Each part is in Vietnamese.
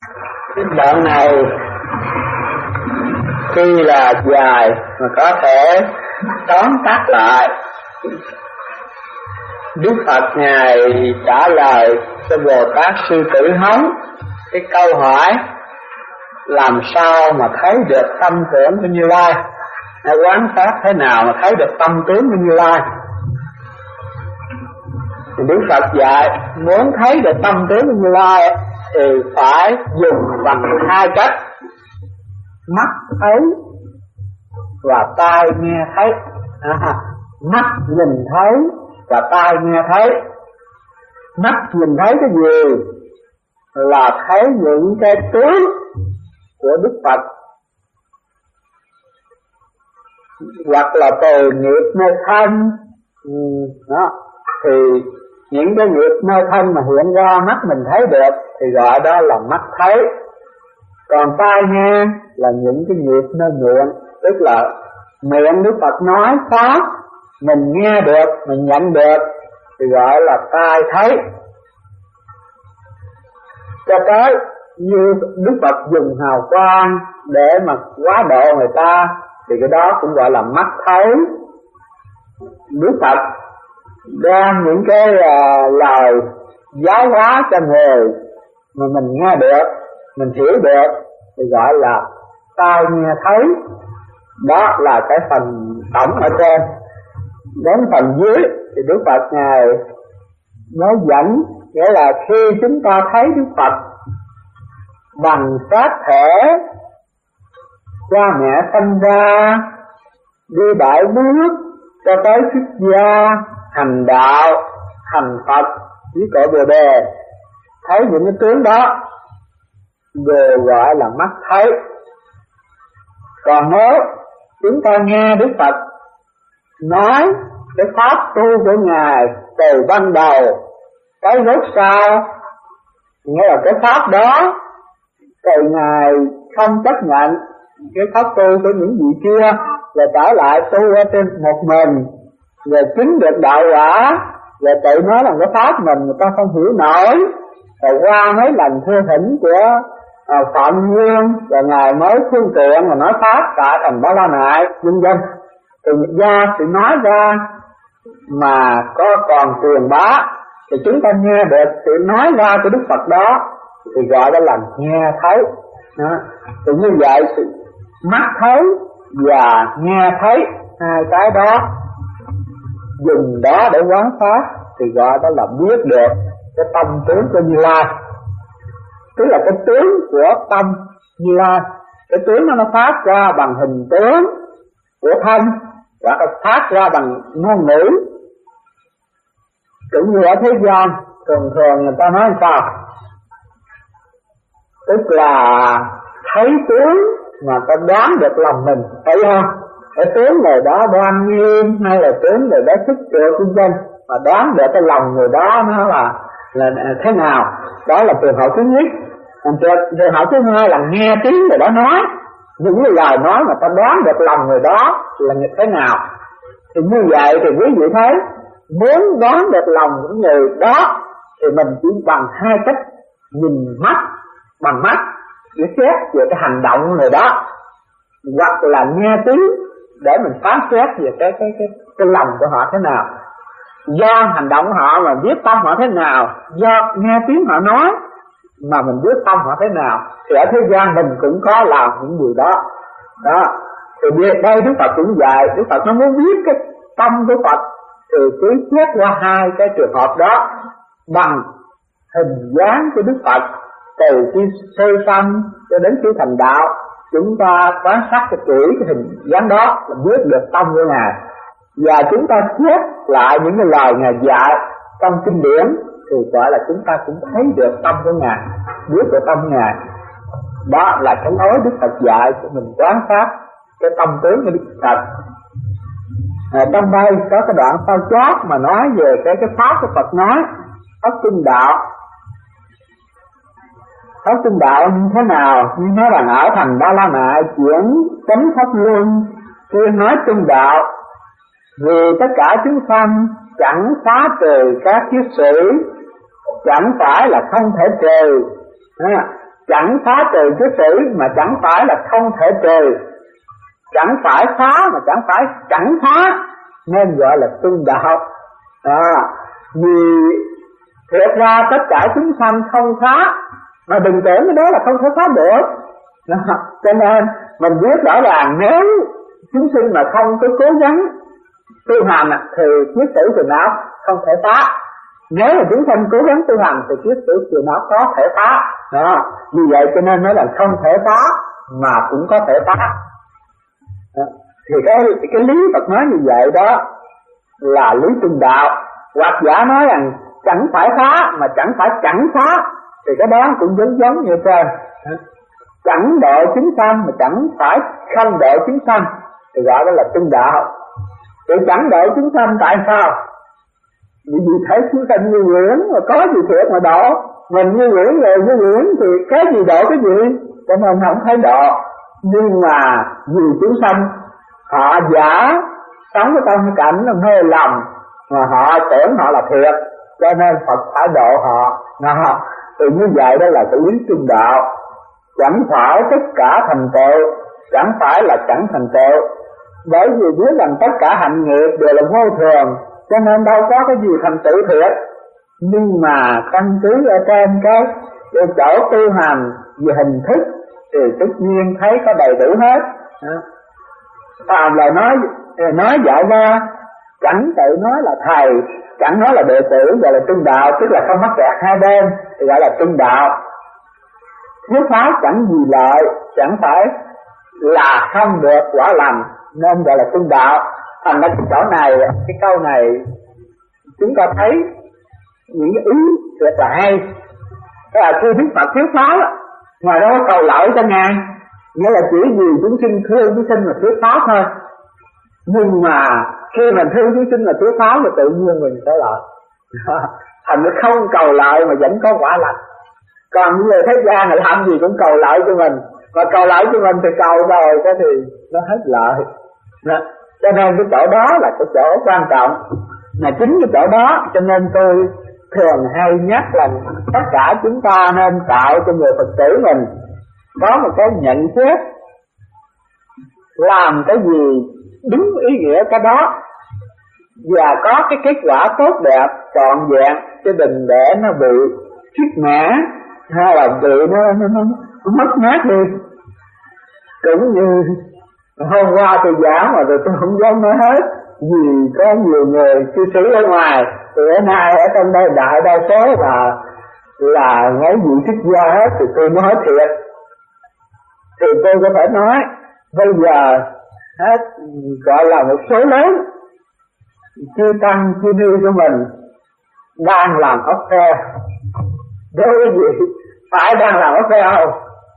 Cái đoạn này tuy là dài mà có thể tóm tắt lại. Đức Phật Ngài trả lời cho Bồ Tát Sư Tử Hống cái câu hỏi làm sao mà thấy được tâm tưởng của Như Lai, hay quán sát thế nào mà thấy được tâm tướng của Như Lai. Thì Đức Phật dạy muốn thấy được tâm tướng của Như Lai thì phải dùng bằng hai cách: mắt thấy và tai nghe thấy. Mắt nhìn thấy và tai nghe thấy. Mắt nhìn thấy cái gì? Là thấy những cái tướng của Đức Phật, hoặc là từ nghiệp nơi thân đó, thì những cái nghiệp nơi thân mà hiện ra mắt mình thấy được thì gọi đó là mắt thấy. Còn tai nghe là những cái nghiệp nơi miệng, tức là miệng Đức Phật nói pháp mình nghe được, mình nhận được thì gọi là tai thấy. Cho tới như Đức Phật dùng hào quang để mà quá độ người ta thì cái đó cũng gọi là mắt thấy. Đức Phật đem những cái lời giáo hóa cho người mà mình nghe được, mình hiểu được thì gọi là tai nghe thấy. Đó là cái phần tổng ở trên. Đến phần dưới thì Đức Phật Ngài nói dẫn, nghĩa là khi chúng ta thấy Đức Phật bằng xác thể, cha mẹ sinh ra, đi 7 bước cho tới xuất gia, hành đạo, hành Phật với cội Bồ Đề, thấy những cái tướng đó đều gọi là mắt thấy. Còn nếu chúng ta nghe Đức Phật nói cái pháp tu của Ngài từ ban đầu tới lúc sau, nghĩa là cái pháp đó từ Ngài không chấp nhận cái pháp tu của những vị kia, rồi trở lại tu ở trên một mình, rồi chứng được đạo quả, rồi tự nói là cái pháp mình người ta không hiểu nổi. Rồi qua mấy lần thưa thỉnh của Phạm Nguyên, rồi Ngài mới phương tiện mà nói pháp tại thành Ba La Nại, vân vân. Thì ra sự nói ra mà có còn truyền bá thì chúng ta nghe được sự nói ra của Đức Phật đó thì gọi đó là nghe thấy. Thì như vậy sự mắt thấy và nghe thấy, hai cái đó dùng đó để quán pháp thì gọi đó là biết được cái tâm tướng của Như Lai, tức là cái tướng của tâm Như Lai. Cái tướng nó phát ra bằng hình tướng của thân, hoặc là phát ra bằng ngôn ngữ. Cũng như ở thế gian thường thường người ta nói sao, tức là thấy tướng mà ta đoán được lòng mình, thấy không? Cái tướng người đó đoan nghiêm hay là tướng người đó thích trượt vân vân, mà đoán được cái lòng người đó nó là thế nào. Đó là trường hợp thứ nhất. Trường hợp thứ hai là nghe tiếng người đó nói, những cái lời nói mà ta đoán được lòng người đó là như thế nào. Thì như vậy thì quý vị thấy, muốn đoán được lòng của người đó thì mình chỉ bằng hai cách: nhìn mắt, bằng mắt để xét về cái hành động của người đó, hoặc là nghe tiếng để mình phán xét về cái lòng của họ thế nào. Do hành động của họ mà biết tâm họ thế nào, do nghe tiếng họ nói mà mình biết tâm họ thế nào. Thì ở thế gian mình cũng có làm những điều đó. Đó. Thì đây Đức Phật cũng dạy, Đức Phật nó muốn biết cái tâm của Phật thì cứ xét qua hai cái trường hợp đó bằng hình dáng của Đức Phật. Từ khi sơ sanh cho đến khi thành đạo, chúng ta quan sát cái kỹ cái hình dáng đó là biết được tâm của Ngài. Và chúng ta xét lại những cái lời Ngài dạy trong kinh điển thì gọi là chúng ta cũng thấy được tâm của Ngài, biết được tâm Ngài. Đó là cái lối Đức Phật dạy cho mình quan sát cái tâm tướng của Đức Phật. Trong đây có cái đoạn sau chót mà nói về cái pháp của Phật nói pháp trung đạo. Pháp trung đạo như thế nào? Như nói rằng ở thành Ba La Nại chuyển chánh pháp luân, tuyên nói trung đạo, vì tất cả chúng sanh chẳng phá trừ các kiết sử, chẳng phải là không thể trừ. chẳng phá trừ trước sử mà chẳng phải là không thể trừ, chẳng phải phá mà chẳng phải chẳng phá, nên gọi là trung đạo. Vì thiệt ra tất cả chúng sanh không phá, mà đừng tưởng cái đó là không thể phá được. Cho nên mình biết rõ ràng nếu chúng sinh mà không có cố gắng tu hành thì kiết sử từ nào không thể phá. Nếu mà chúng sanh cố gắng tu hành thì kiết sử từ nào có thể phá. Vì vậy cho nên nói là không thể phá mà cũng có thể phá. Thì cái lý Phật nói như vậy đó là lý trung đạo. Hoặc giả nói rằng chẳng phải phá mà chẳng phải chẳng phá, thì cái đó cũng giống như trên. Chẳng độ chúng sanh mà chẳng phải không độ chúng sanh, thì gọi đó là trung đạo. Thì chẳng độ chúng sanh tại sao? Vì thấy chúng sanh như quyển mà có gì thiệt mà độ. Mình như quyển rồi như quyển thì cái gì độ cái gì, cho nên không thấy độ. Nhưng mà vì chúng sanh họ giả sống ở trong cảnh mê lầm mà họ tưởng họ là thiệt, cho nên Phật phải độ họ. Thì như vậy đó là cái lý trung đạo. Chẳng phải tất cả thành tựu, chẳng phải là chẳng thành tựu. Bởi vì biết rằng tất cả hạnh nghiệp đều là vô thường, cho nên đâu có cái gì thành tựu thiệt. Nhưng mà căn cứ ở trên cái chỗ tu hành về hình thức thì tất nhiên thấy có đầy đủ hết. Phàm là nói dạy ra, chẳng tự nói là thầy, chẳng nói là đệ tử, gọi là trung đạo, tức là không mắc kẹt hai bên, thì gọi là trung đạo. Thuyết pháp chẳng gì lợi, chẳng phải là không được quả lành, nên gọi là trung đạo. Thành ra cái chỗ này, cái câu này chúng ta thấy những cái ý rất là hay. Thế là khi Đức Phật thuyết pháp, ngoài đó có cầu lợi cho Ngài, nghĩa là chỉ vì chúng sinh thương chúng sinh mà thuyết pháp thôi. Nhưng mà khi mình thương chúng sinh là thuyết pháp thì tự nhiên mình có lợi. Thành nó không cầu lợi mà vẫn có quả lành. Còn như thế gian là làm gì cũng cầu lợi cho mình, mà cầu lợi cho mình thì cầu rồi cái thì nó hết lợi. Cho nên cái chỗ đó là cái chỗ quan trọng. Mà chính cái chỗ đó cho nên tôi thường hay nhắc là tất cả chúng ta nên tạo cho người Phật tử mình có một cái nhận xét, làm cái gì đúng ý nghĩa cái đó, và có cái kết quả tốt đẹp trọn vẹn, chứ đừng để nó bị khít mẻ hay là bị nó mất mát đi. Cũng như hôm qua tôi giảng mà tôi không dám nói hết, vì có nhiều người cư sĩ ở ngoài, thì bữa nay ở trong đây đại đa số là mấy vị thích gia hết, thì tôi nói thiệt. Thì tôi có thể nói bây giờ hết gọi là một số lớn chư tăng chư ni của mình đang làm ốc tre. Đối với gì phải đang làm ốc tre không?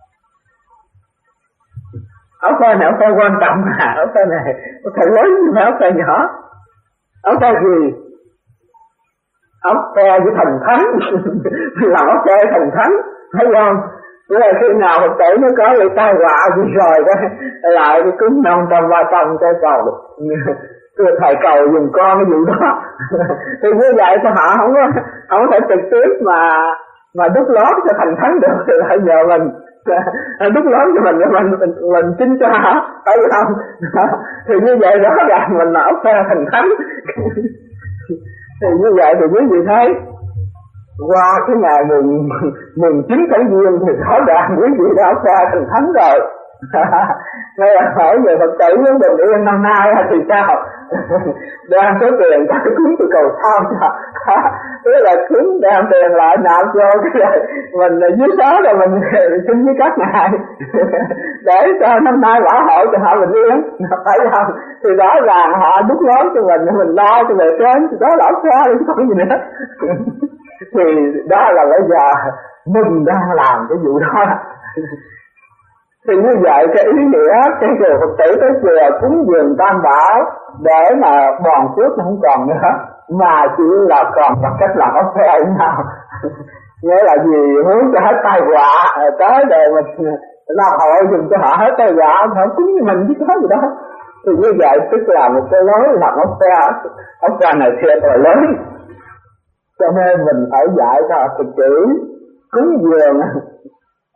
Ốc tre này ốc tre quan trọng mà, ốc tre này ốc tre lớn nhưng mà ốc tre nhỏ. Ốc tre gì? Ốc tre với thần thánh. Làm ốc tre thần thánh, thấy không? Nghĩa là khi nào Phật tử nó có bị tai họa gì rồi đó, lại cái cúng nông trong ba trong cái cầu thầy cầu dùng con cái vụ đó. Thì như vậy thì họ không thể trực tiếp mà đúc lót cho thành thánh được, thì lại nhờ mình đúc lót cho mình xin cho họ, phải không? Thì như vậy rõ ràng mình là ốc xe thành thánh. Thì như vậy thì quý vị thấy qua cái ngày mùng 9 tháng Giêng thì rõ ràng quý vị đã qua thành thánh rồi. Ngay là hỏi về Phật tử với Bình Yên năm nay thì sao? Đem số tiền cho cúng từ cầu sao cho. Tức là cúng đem tiền lại nạp vô cái này mình dưới đó rồi mình xin với các ngài để cho năm nay bảo hộ cho họ Bình Yên, phải không? Thì rõ ràng họ đút lót cho mình lo cho về trên, thì đó là ốc ra chứ không gì nữa. Thì đó là bây giờ mình đang làm cái vụ đó. Thì như vậy cái ý nghĩa cái người Phật tử tới chùa cúng dường Tam Bảo để mà bòn phước nó không còn nữa, mà chỉ là còn bằng cách làm ốc xe nào. Nghĩa là gì muốn cho hết tai họa tới để mình làm hội dùng cho họ hết tai họa, họ cúng như mình chứ có gì đó. Thì như vậy tức là một cái lối làm ốc xe này thiệt là lớn. Cho nên mình phải dạy cho họ thực chữ cúng dường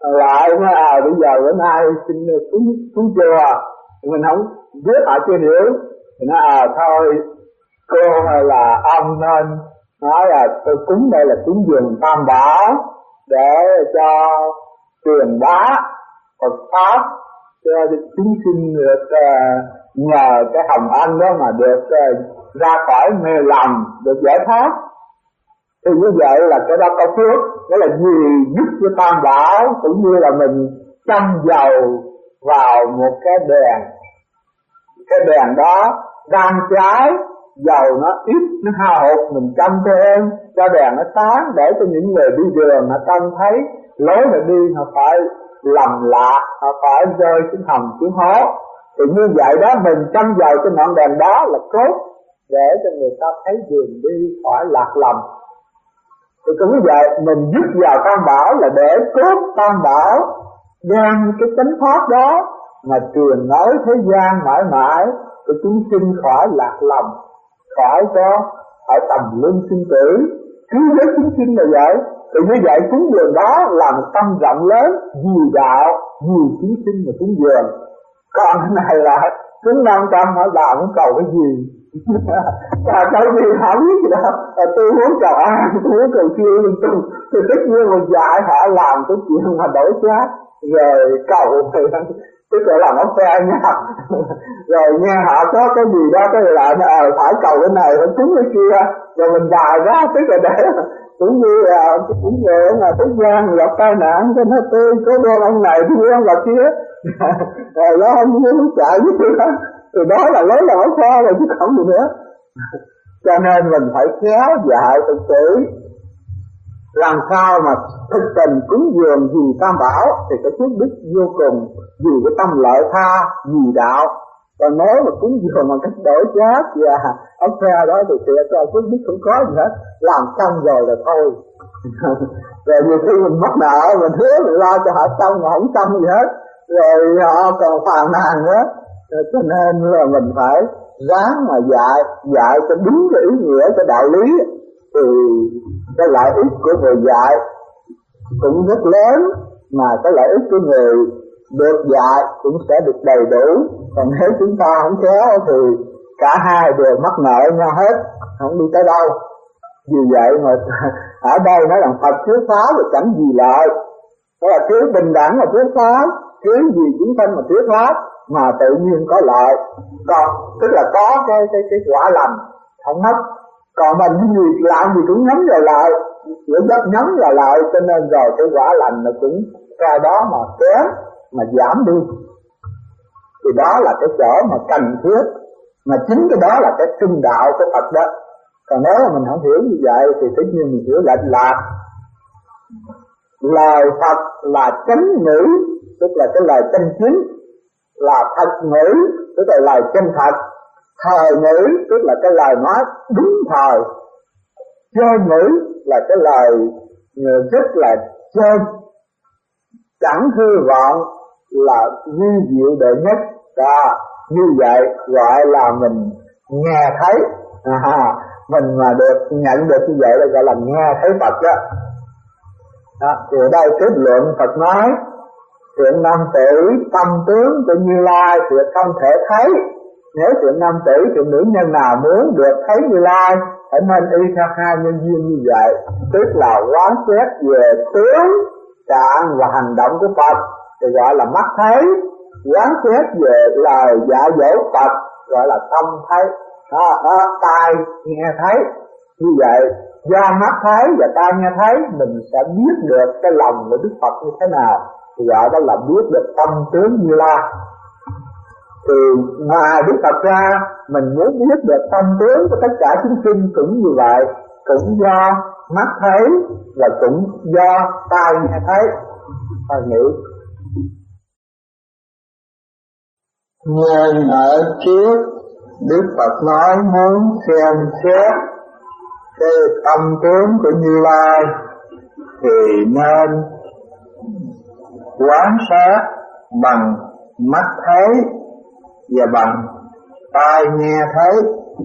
lại nói bây giờ bữa nay xin xuống chùa, mình không biết họ chưa hiểu, mình nói thôi cô hay là ông nên nói là tôi cúng đây là cúng dường Tam Bảo để cho truyền bá Phật pháp cho chúng sinh được nhờ cái hồng ân đó mà được ra khỏi mê lầm, được giải thoát. Thì như vậy là cái đó có phước, đó là gì giúp cho Tam Bảo, cũng như là mình châm dầu vào một cái đèn đó đang cháy, dầu nó ít, nó hao hụt, mình châm thêm cho đèn nó sáng, để cho những người đi đường họ trông thấy lối mà đi họ phải lầm lạc, họ phải rơi xuống hầm xuống hố. Thì như vậy đó, mình châm dầu cho ngọn đèn đó là cốt để cho người ta thấy đường đi khỏi lạc lầm. Thì cũng như vậy, mình giúp vào Tam Bảo là để cốt Tam Bảo đem cái chánh pháp đó mà truyền nói thế gian mãi mãi, cho chúng sinh khỏi lạc lầm, khỏi có ở tầm luân sinh tử, cứu vớt chúng sinh là vậy. Thì như vậy cúng dường đó là một tâm rộng lớn, vì đạo, vì chúng sinh mà cúng dường. Còn cái này là cúng 500 hỏi bà muốn cầu cái gì? Cầu gì không biết gì đâu. Tôi muốn cầu ăn, tôi muốn cầu kia liên tục. Thì tất nhiên mà dạy họ làm cái chuyện mà đổi chát, rồi cầu thì tức là làm ốc xe nha. Rồi nghe họ có cái gì đó cái là phải cầu cái này, phải cúng cái kia, rồi mình bài ra, tức là để cũng như là cũng về mà Thế gian gặp tai nạn cho nó tôi có đôi ông này tôi ông là kia. Rồi đó không muốn chạy với tôi đó, từ đó là lấy là ốc xe rồi chứ không gì nữa. Cho nên mình phải khéo dạy thực sự làm sao mà thực tình cúng dường vì Tam Bảo thì cái phước đức vô cùng, vì cái tâm lợi tha, vì đạo. Còn nếu mà cúng dường bằng cách đổi chát và ốc xe đó thì cho phước đức không có gì hết, làm xong rồi là thôi. Rồi nhiều khi mình mắc nợ, mình hứa mình lo cho họ xong mà không xong gì hết, rồi họ còn phàn nàn nữa. Cho nên là mình phải ráng mà dạy cho đúng cái ý nghĩa, cái đạo lý, thì cái lợi ích của người dạy cũng rất lớn, mà cái lợi ích của người được dạy cũng sẽ được đầy đủ. Còn nếu chúng ta không khéo thì cả hai đều mắc nợ nhau hết, không đi tới đâu. Vì vậy mà ở đây nói rằng Phật thuyết pháp là chẳng gì lợi, đó là thiếu bình đẳng mà thuyết pháp, thiếu gì chúng sanh mà thuyết pháp mà tự nhiên có lợi. Còn tức là có cái quả lành không mất. Còn mình gì làm gì cũng nhắm vào lại, những đất nhắm vào lại, cho nên rồi cái quả lành nó cũng ra đó mà kém, mà giảm đi. Thì đó là cái chỗ mà cần thiết, mà chính cái đó là cái trung đạo của Phật đó. Còn nếu mà mình không hiểu như vậy thì tất nhiên mình hiểu lệch lạc. Lời Phật là chánh ngữ, tức là cái lời chân chính, là thật ngữ, tức là lời chân thật. Thời ngữ tức là cái lời nói đúng thời. Chơi ngữ là cái lời rất là chơi, chẳng hư vọng, là vi diệu đệ nhất. Như vậy gọi là mình nghe thấy. Mình mà được nhận được như vậy là gọi là nghe thấy Phật đó. Thì ở đây kết luận Phật nói chuyện nam tử tâm tướng của Như Lai thì không thể thấy. Nếu chuyện nam tử, chuyện nữ nhân nào muốn được thấy Như Lai phải nên y theo hai nhân duyên như vậy, tức là quán xét về tướng trạng và hành động của Phật thì gọi là mắt thấy, quán xét về lời dạy dỗ Phật gọi là tâm thấy, tai nghe thấy. Như vậy do mắt thấy và tai nghe thấy mình sẽ biết được cái lòng của Đức Phật như thế nào, thì gọi đó là biết được tâm tướng Như Lai. Thì ngoài Đức Phật ra, mình muốn biết được tâm tướng của tất cả chúng sinh cũng như vậy, cũng do mắt thấy và cũng do tai nghe thấy. Ta nghĩ nhưng ở trước Đức Phật nói muốn xem xét cái tâm tướng của Như Lai thì nên quan sát bằng mắt thấy và bằng tai nghe thấy.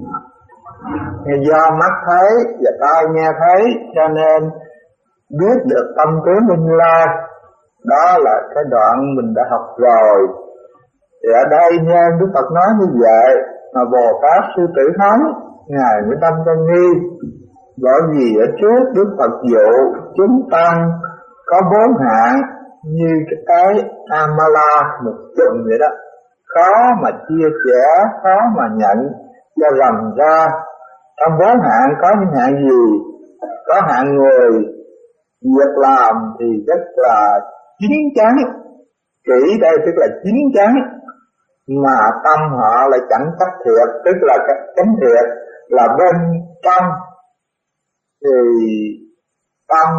Do mắt thấy và tai nghe thấy cho nên biết được tâm tướng của Như Lai. Đó là cái đoạn mình đã học rồi. Thì ở đây nha, Đức Phật nói như vậy, mà Bồ Tát Sư Tử Hống Ngài mới đâm cho nghi. Bởi vì ở trước Đức Phật dụ chúng tăng có 4 hạng như cái Amala một chùm vậy đó, khó mà chia sẻ, khó mà nhận cho rành ra. Trong 4 hạng có những hạng gì? Có hạng người việc làm thì rất là chín chắn, kỹ đây tức là chín chắn, mà tâm họ lại chẳng cách thiệt, tức là chánh thiệt là bên trong thì tâm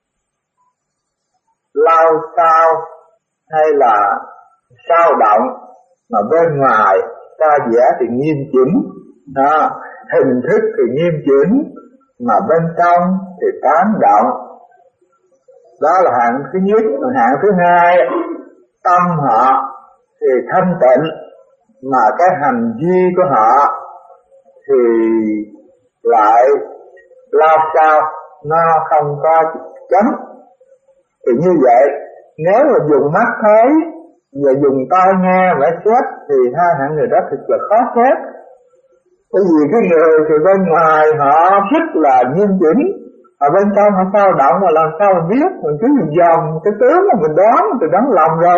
lao sao hay là sao động, mà bên ngoài ta vẽ thì nghiêm chỉnh, hình thức thì nghiêm chỉnh, mà bên trong thì tán động. Đó là hạng thứ nhất. Hạng thứ hai, tâm họ thì thanh tịnh, mà cái hành vi của họ thì lại lao sao, nó không có chánh. Thì như vậy, nếu mà dùng mắt thấy và dùng tai nghe và xét thì hai hạng người đó thật là khó xét. Bởi vì cái người thì bên ngoài họ rất là nghiêm chỉnh, ở bên trong họ sao động, mà làm sao mình biết? Mình cứ nhìn dòm cái tướng mà mình đoán từ đoán lòng rồi.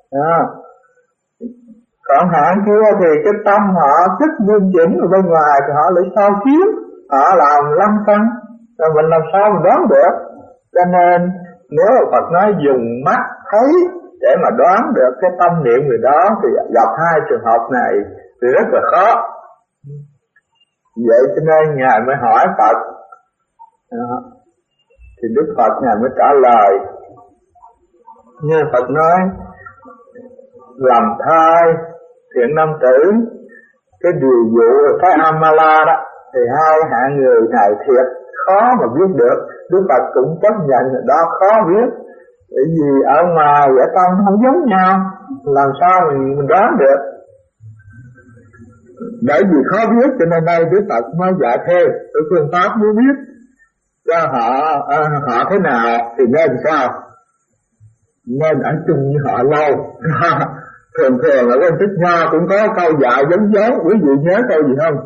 Còn hạng kia thì cái tâm họ rất nghiêm chỉnh, ở bên ngoài thì họ lại sao chiếu, họ làm lăng xăng, rồi mình làm sao mình đoán được? Cho nên nếu Phật nói dùng mắt thấy để mà đoán được cái tâm niệm người đó thì gặp hai trường hợp này thì rất là khó. Vậy cho nên Ngài mới hỏi Phật, thì Đức Phật Ngài mới trả lời. Như Phật nói, làm thai thiện nam tử, cái điều dụ cái Amala đó, thì hai hạng người này thiệt khó mà biết được. Đức Phật cũng chấp nhận là đó khó biết, bởi vì ở ngoài và tâm không giống nhau, làm sao mình đoán được. Bởi vì khó biết cho nên đây Đức Phật mới dạy thêm cái phương pháp mới biết cho họ thế nào thì nên sao, nên ở chung với họ lâu. Thường là bên Thích Nho cũng có câu dạy giống giống, quý vị nhớ câu gì không?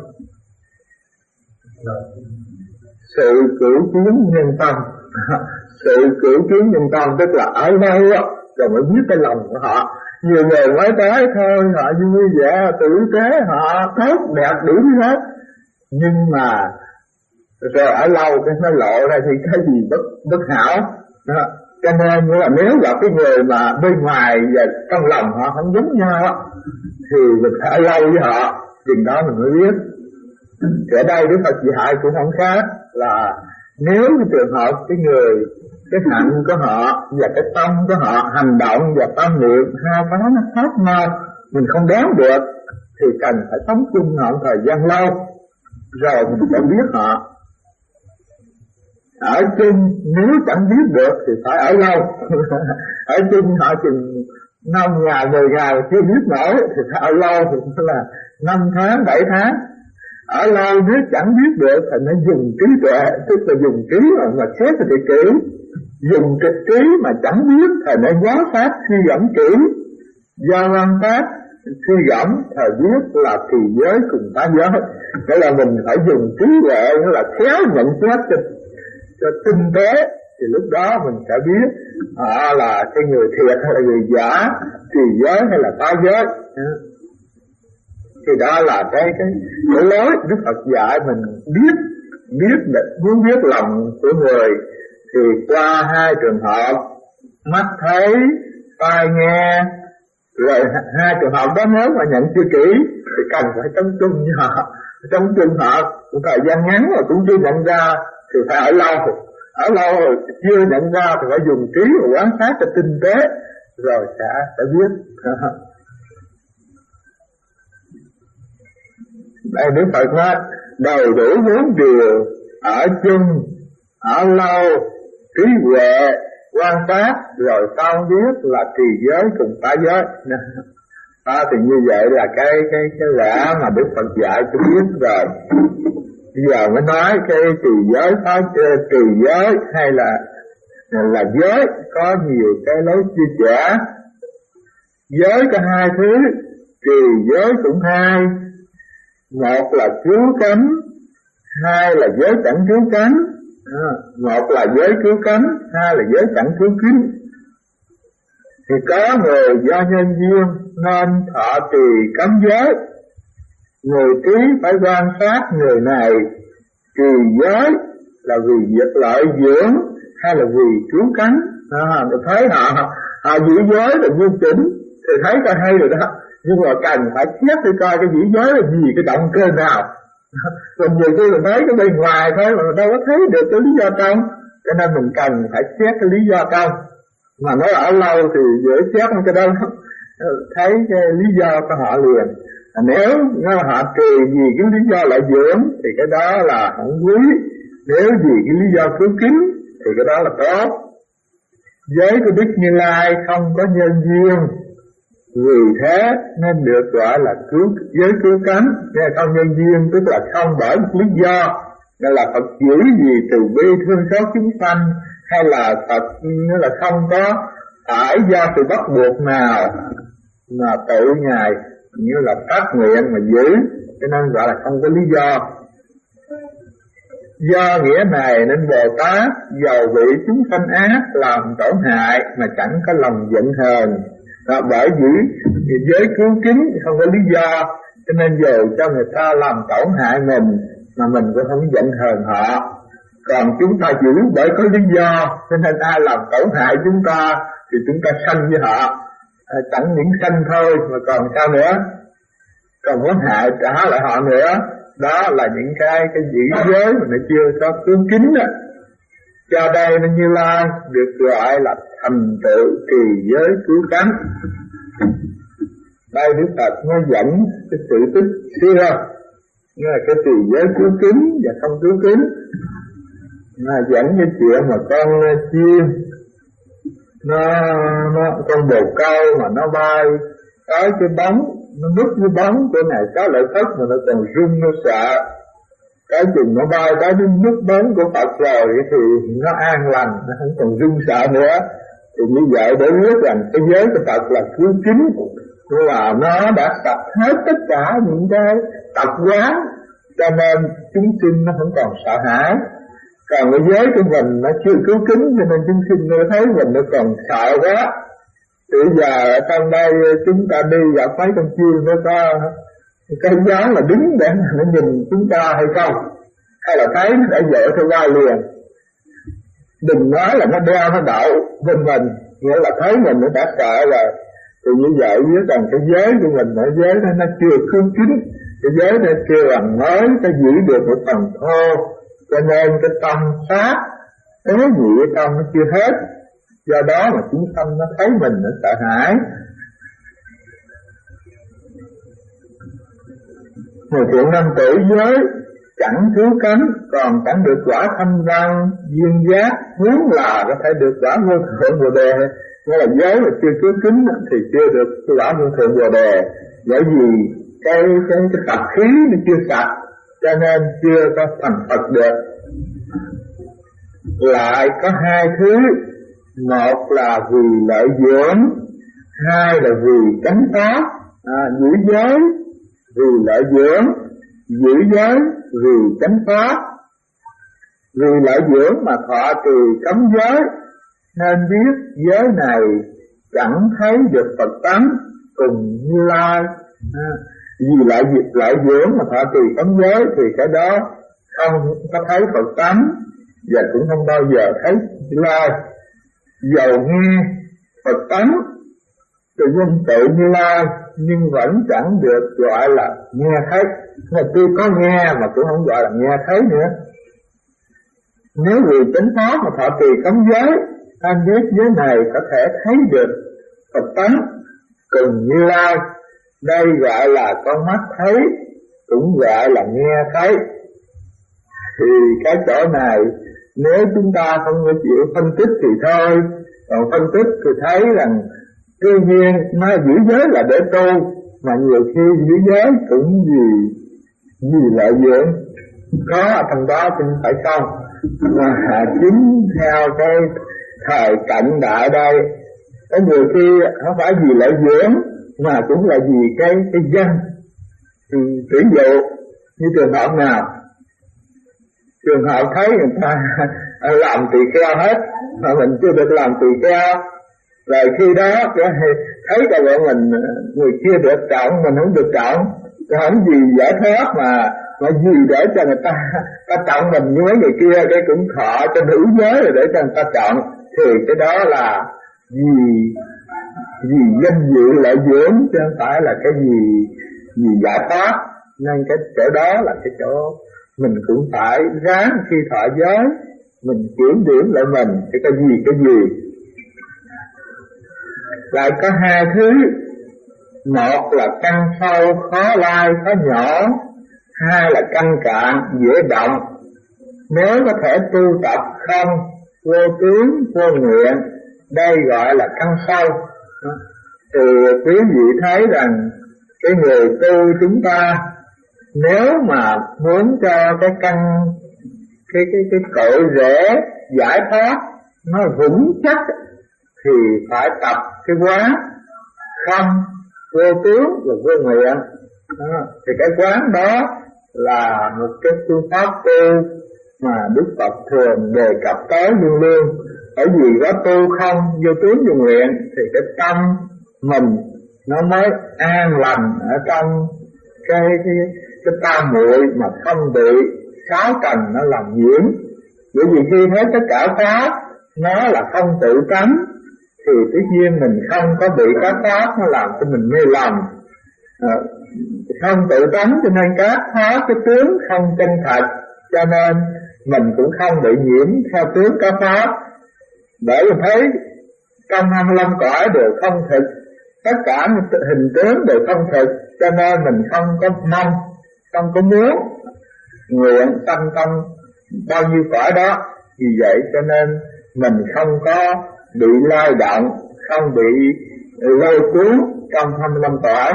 Sự cửu kiến nhân tâm. Sự cửu kiến nhân tâm tức là ở đâu rồi mới biết cái lòng của họ. Nhiều người mới tới thôi, họ vui vẻ, tử tế, họ tốt đẹp đủ hết, nhưng mà rồi ở lâu cái nó lộ ra thì cái gì bất hảo đó. Cho nên là nếu gặp cái người mà bên ngoài và trong lòng họ không giống nhau thì mình phải ở lâu với họ, chừng đó mình mới biết. Thì ở đây Đức Phật dạy cũng không khác, là nếu cái trường hợp cái người, cái hạnh của họ và cái tâm của họ, hành động và tâm niệm hai cái nó khác nhau, mình không đoán được, thì cần phải sống chung họ một thời gian lâu rồi mình sẽ biết họ. Ở chung nếu chẳng biết được thì phải ở lâu. Ở chung họ chừng 5 ngày 10 ngày chưa biết nổi thì phải ở lâu, thì là 5 tháng 7 tháng. Ở lâu nếu chẳng biết được thì nó dùng trí tuệ, tức là dùng trí mà xét thì kỹ. Dùng trí mà chẳng biết thì nó giáo pháp suy gẫm kỹ. Do quan sát suy gẫm thì biết là trì giới cùng tá giới. Nghĩa là mình phải dùng trí tuệ, nghĩa là khéo nhận xét cho tinh tế, thì lúc đó mình sẽ biết họ là cái người thiệt hay là người giả, trì giới hay là tá giới. Thì đó là cái lối Đức Phật dạy mình biết muốn biết lòng của người thì qua hai trường hợp, mắt thấy, tai nghe. Rồi hai trường hợp đó nếu mà nhận chưa kỹ thì cần phải sống chung với họ. Sống chung họ một thời gian ngắn mà cũng chưa nhận ra thì phải ở lâu. Ở lâu rồi chưa nhận ra thì phải dùng trí và quan sát cho tinh tế rồi sẽ biết. Đây Đức Phật nói đầy đủ 4 điều: ở chung, ở lâu, trí huệ, quan sát, rồi sau biết là trì giới cùng tá giới. Đó thì như vậy là cái lẽ mà Đức Phật dạy tôi biết rồi. Bây giờ mới nói cái trì giới hay là là giới có nhiều cái lối chia sẻ. Giới có hai thứ, trì giới cũng hai. Một là cứu cánh, hai là giới chẳng cứu cánh. Một là giới cứu cánh, hai là giới chẳng cứu kính. Thì có người do nhân duyên nên thọ trì cấm giới. Người trí phải quan sát người này trì giới là vì việc lợi dưỡng hay là vì cứu cánh. Tôi thấy họ giữ giới là nghiêm chỉnh thì thấy coi hay rồi đó, nhưng mà cần phải xét đi coi cái giữ giới là gì, cái động cơ nào. Còn nhiều khi mình thấy cái bên ngoài thôi mà mình đâu có thấy được cái lý do trong, cho nên mình cần phải xét cái lý do trong. Mà nói ở lâu thì dễ xét cái đó, thấy cái lý do của họ liền. Nếu họ trì vì cái lý do lợi dưỡng thì cái đó là không quý, nếu vì cái lý do cứu kính thì cái đó là tốt. Giới của Đức Như Lai không có nhân duyên, vì thế nên được gọi là giới cứu cánh. Không nhân duyên tức là không bởi một lý do, nên là Phật giữ gì từ bi thương xót chúng sanh, hay là Phật nữa là không có phải do sự bắt buộc nào mà tự Ngài như là phát nguyện mà giữ, cho nên gọi là không có lý do. Do nghĩa này nên Bồ Tát dầu bị chúng sanh ác làm tổn hại mà chẳng có lòng giận hờn. Bởi vì giới cứu kính không có lý do, cho nên dù cho người ta làm tổn hại mình mà mình cũng không giận hờn họ. Còn chúng ta giữ bởi có lý do, cho nên ai làm tổn hại chúng ta thì chúng ta sanh với họ. Chẳng những sanh thôi mà còn sao nữa, còn muốn hại trả lại họ nữa. Đó là những cái giữ giới mà nó chưa có cứu kính đó. Cho đây nên Như Lai được gọi là thành tựu trì giới cứu cánh. Đây Đức Phật nó dẫn cái sự tích xưa, như là cái trì giới cứu kính và không cứu kính. Nó dẫn cái chuyện mà con chim nó con bồ câu mà nó bay tới cái bóng, nó núp cái bóng của này có lợi thất mà nó còn run, nó sợ. Cái chừng nó bay tới cái núp bóng của Phật rồi thì nó an lành, nó không còn run sợ nữa. Thì như vậy để biết rằng cái giới của Phật là cứu kính, là nó đã tập hết tất cả những cái tập quán, cho nên chúng sinh nó không còn sợ hãi. Còn cái giới của mình nó chưa cứu kính, cho nên chúng sinh nó thấy mình nó còn sợ quá. Bây giờ ở trong đây chúng ta đi gặp mấy con chim, nó có cái dáng là đứng để nó nhìn chúng ta hay không, hay là thấy nó đã dễ theo vai liền. Đừng nói là nó đeo nó đậu bên mình, nghĩa là thấy mình nó đã sợ rồi. Thì như vậy với rằng cái giới của mình, cái giới đó nó chưa cứu kính, cái giới nó chưa làm mới, nó giữ được một phần thô, cho nên cái tâm sát, cái gì ở trong nó chưa hết. Do đó mà chúng sanh nó thấy mình nó sợ hãi. Người thiện nam tử giới chẳng cứu cánh, còn chẳng được quả thanh văn duyên giác, muốn là có thể được quả vô thượng Bồ Đề. Nghĩa là giới mà chưa cứu kính thì chưa được quả vô thượng Bồ Đề, bởi vì cái tập khí nó chưa sạch, cho nên chưa có thành Phật được. Lại có hai thứ, một là vì lợi dưỡng, hai là vì chánh pháp. Giữ giới vì lợi dưỡng, giữ giới vì chánh pháp. Vì lợi dưỡng mà thọ trì cấm giới, nên biết giới này chẳng thấy được Phật tánh cùng Như Lai. Vì lợi dưỡng mà thọ trì cấm giới thì cái đó không có thấy Phật tánh, và cũng không bao giờ thấy Như Lai. Dầu nghe Phật tánh từ danh tự Như Lai, nhưng vẫn chẳng được gọi là nghe thấy. Mà tôi có nghe mà cũng không gọi là nghe thấy nữa. Nếu vì chánh pháp mà thọ trì cấm giới, anh biết giới này có thể thấy được Phật tánh cùng Như Lai. Đây gọi là con mắt thấy, cũng gọi là nghe thấy. Thì cái chỗ này nếu chúng ta không có chịu phân tích thì thôi. Còn phân tích thì thấy rằng tự nhiên nó giữ giới là để tu, mà nhiều khi giữ giới cũng vì lợi dưỡng. Có ở trong đó chứ phải không. Mà chính theo cái thời cận đại đây, có nhiều khi không phải vì lợi dưỡng mà cũng là vì cái danh tuyển dụ. Như trường hợp nào? Trường hợp thấy người ta làm tỳ kheo hết mà mình chưa được làm tỳ kheo, rồi khi đó thấy cả bọn mình người kia được trọng, mình không được trọng, không gì giải thoát mà gì để cho người ta trọng mình như mấy người kia, cái cũng thọ cho đủ giới rồi để cho người ta trọng, thì cái đó là vì danh dự lợi dưỡng chứ không phải là cái gì giải thoát. Nên cái chỗ đó là cái chỗ mình cũng phải ráng khi thọ giới mình kiểm điểm lại mình cái gì. Lại có hai thứ, một là căn sâu khó lai khó nhỏ, hai là căn cạn dễ động. Nếu có thể tu tập không vô tướng vô nguyện, đây gọi là căn sâu. Thì quý vị thấy rằng cái người tu chúng ta nếu mà muốn cho cái căn cái cội rễ giải thoát nó vững chắc thì phải tập cái quán không vô tướng và vô nguyện. Thì cái quán đó là một cái phương pháp tu mà Đức Phật thường đề cập tới luôn luôn. Bởi vì có tu không vô tướng vô nguyện thì cái tâm mình nó mới an lành ở trong cái tam muội mà không bị sáu trần nó làm nhiễm. Bởi vì khi thấy tất cả pháp nó là không tự tánh thì tất nhiên mình không có bị các pháp nó làm cho mình mê lầm. Không tự tánh cho nên các pháp cái tướng không chân thật, cho nên mình cũng không bị nhiễm theo tướng các pháp. Để mình thấy trong 25 cõi đều không thực, tất cả hình tướng đều không thực, cho nên mình không có mong, không có muốn nguyện sanh tâm bao nhiêu cõi đó. Vì vậy cho nên mình không có bị lay động, không bị lôi cuốn trong 25 cõi.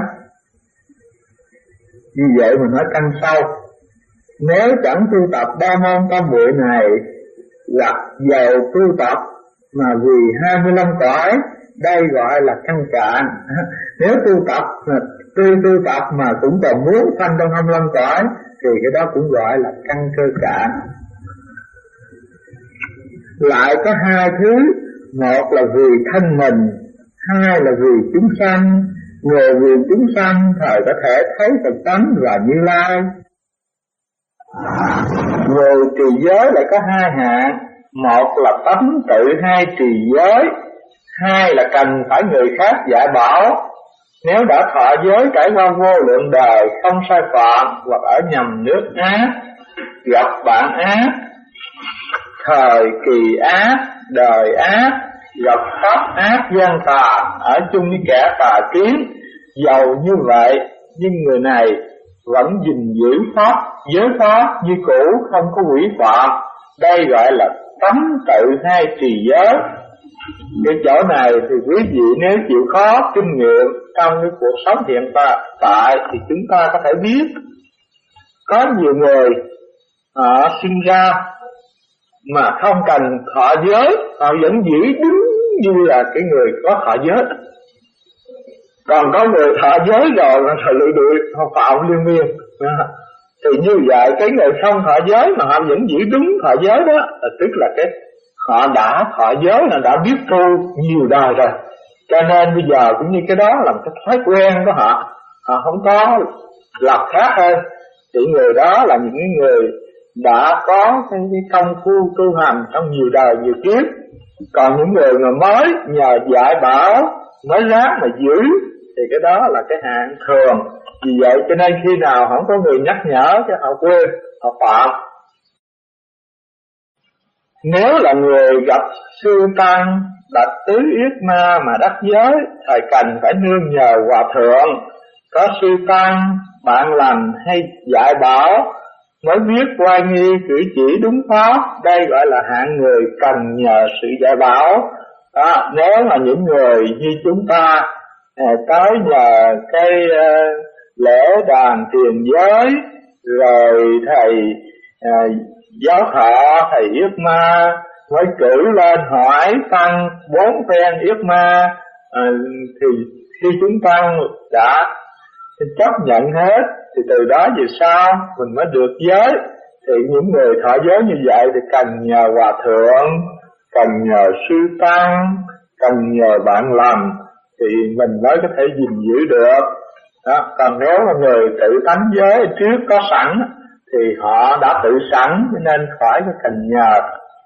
Vì vậy mình nói căn sâu. Nếu chẳng tu tập ba môn tam muội này, hoặc giàu tu tập mà vì 25 cõi, đây gọi là căn cạn. Nếu tu tập mà cũng còn muốn sanh trong 25 cõi thì cái đó cũng gọi là căn cơ cạn. Lại có hai thứ, một là vì thân mình, hai là vì chúng sanh. Người vì chúng sanh thời có thể thấy Phật tánh và Như Lai. Người trì giới lại có hai hạng, một là tánh tự hay trì giới, hai là cần phải người khác dạy bảo. Nếu đã thọ giới trải qua vô lượng đời không sai phạm, hoặc ở nhầm nước ác, gặp bạn ác, thời kỳ ác, đời ác, gặp pháp ác gian tà, ở chung với kẻ tà kiến, giàu như vậy nhưng người này vẫn gìn giữ pháp, giới pháp như cũ, không có hủy phạm. Đây gọi là tánh tự hay trì giới. Cái chỗ này thì quý vị nếu chịu khó kinh nghiệm trong cái cuộc sống hiện tại thì chúng ta có thể biết có nhiều người họ sinh ra mà không cần thọ giới, họ vẫn giữ đúng như là cái người có thọ giới. Còn có người thọ giới rồi họ lụi đuổi, họ phạm liên miên. Thì như vậy cái người không thọ giới mà họ vẫn giữ đúng thọ giới đó, tức là cái họ đã thọ giới, là đã biết tu nhiều đời rồi. Cho nên bây giờ cũng như cái đó là một cái thói quen của họ, họ không có lập khác hơn. Thì người đó là những người đã có cái công phu tu hành trong nhiều đời nhiều kiếp. Còn những người mà mới nhờ dạy bảo mới ráng mà giữ thì cái đó là cái hạng thường. Vì vậy cho nên khi nào không có người nhắc nhở thì họ quên, họ phạm. Nếu là người gặp sư tăng đắc tứ yết ma mà đắc giới, thầy cần phải nương nhờ hòa thượng. Có sư tăng bạn lành hay dạy bảo mới biết oai nghi cử chỉ đúng pháp, đây gọi là hạng người cần nhờ sự dạy bảo. Đó, nếu mà những người như chúng ta tới nhờ cái lễ đàn tiền giới, rồi thầy giáo thọ, thầy yết ma, mới cử lên hỏi tăng 4 phen yết ma, thì khi chúng tăng đã chấp nhận hết thì từ đó về sau mình mới được giới. Thì những người thọ giới như vậy thì cần nhờ hòa thượng, cần nhờ sư tăng, cần nhờ bạn làm thì mình mới có thể gìn giữ được đó. Còn nếu mà người tự tánh giới trước có sẵn thì họ đã tự sẵn, cho nên khỏi có cần nhờ.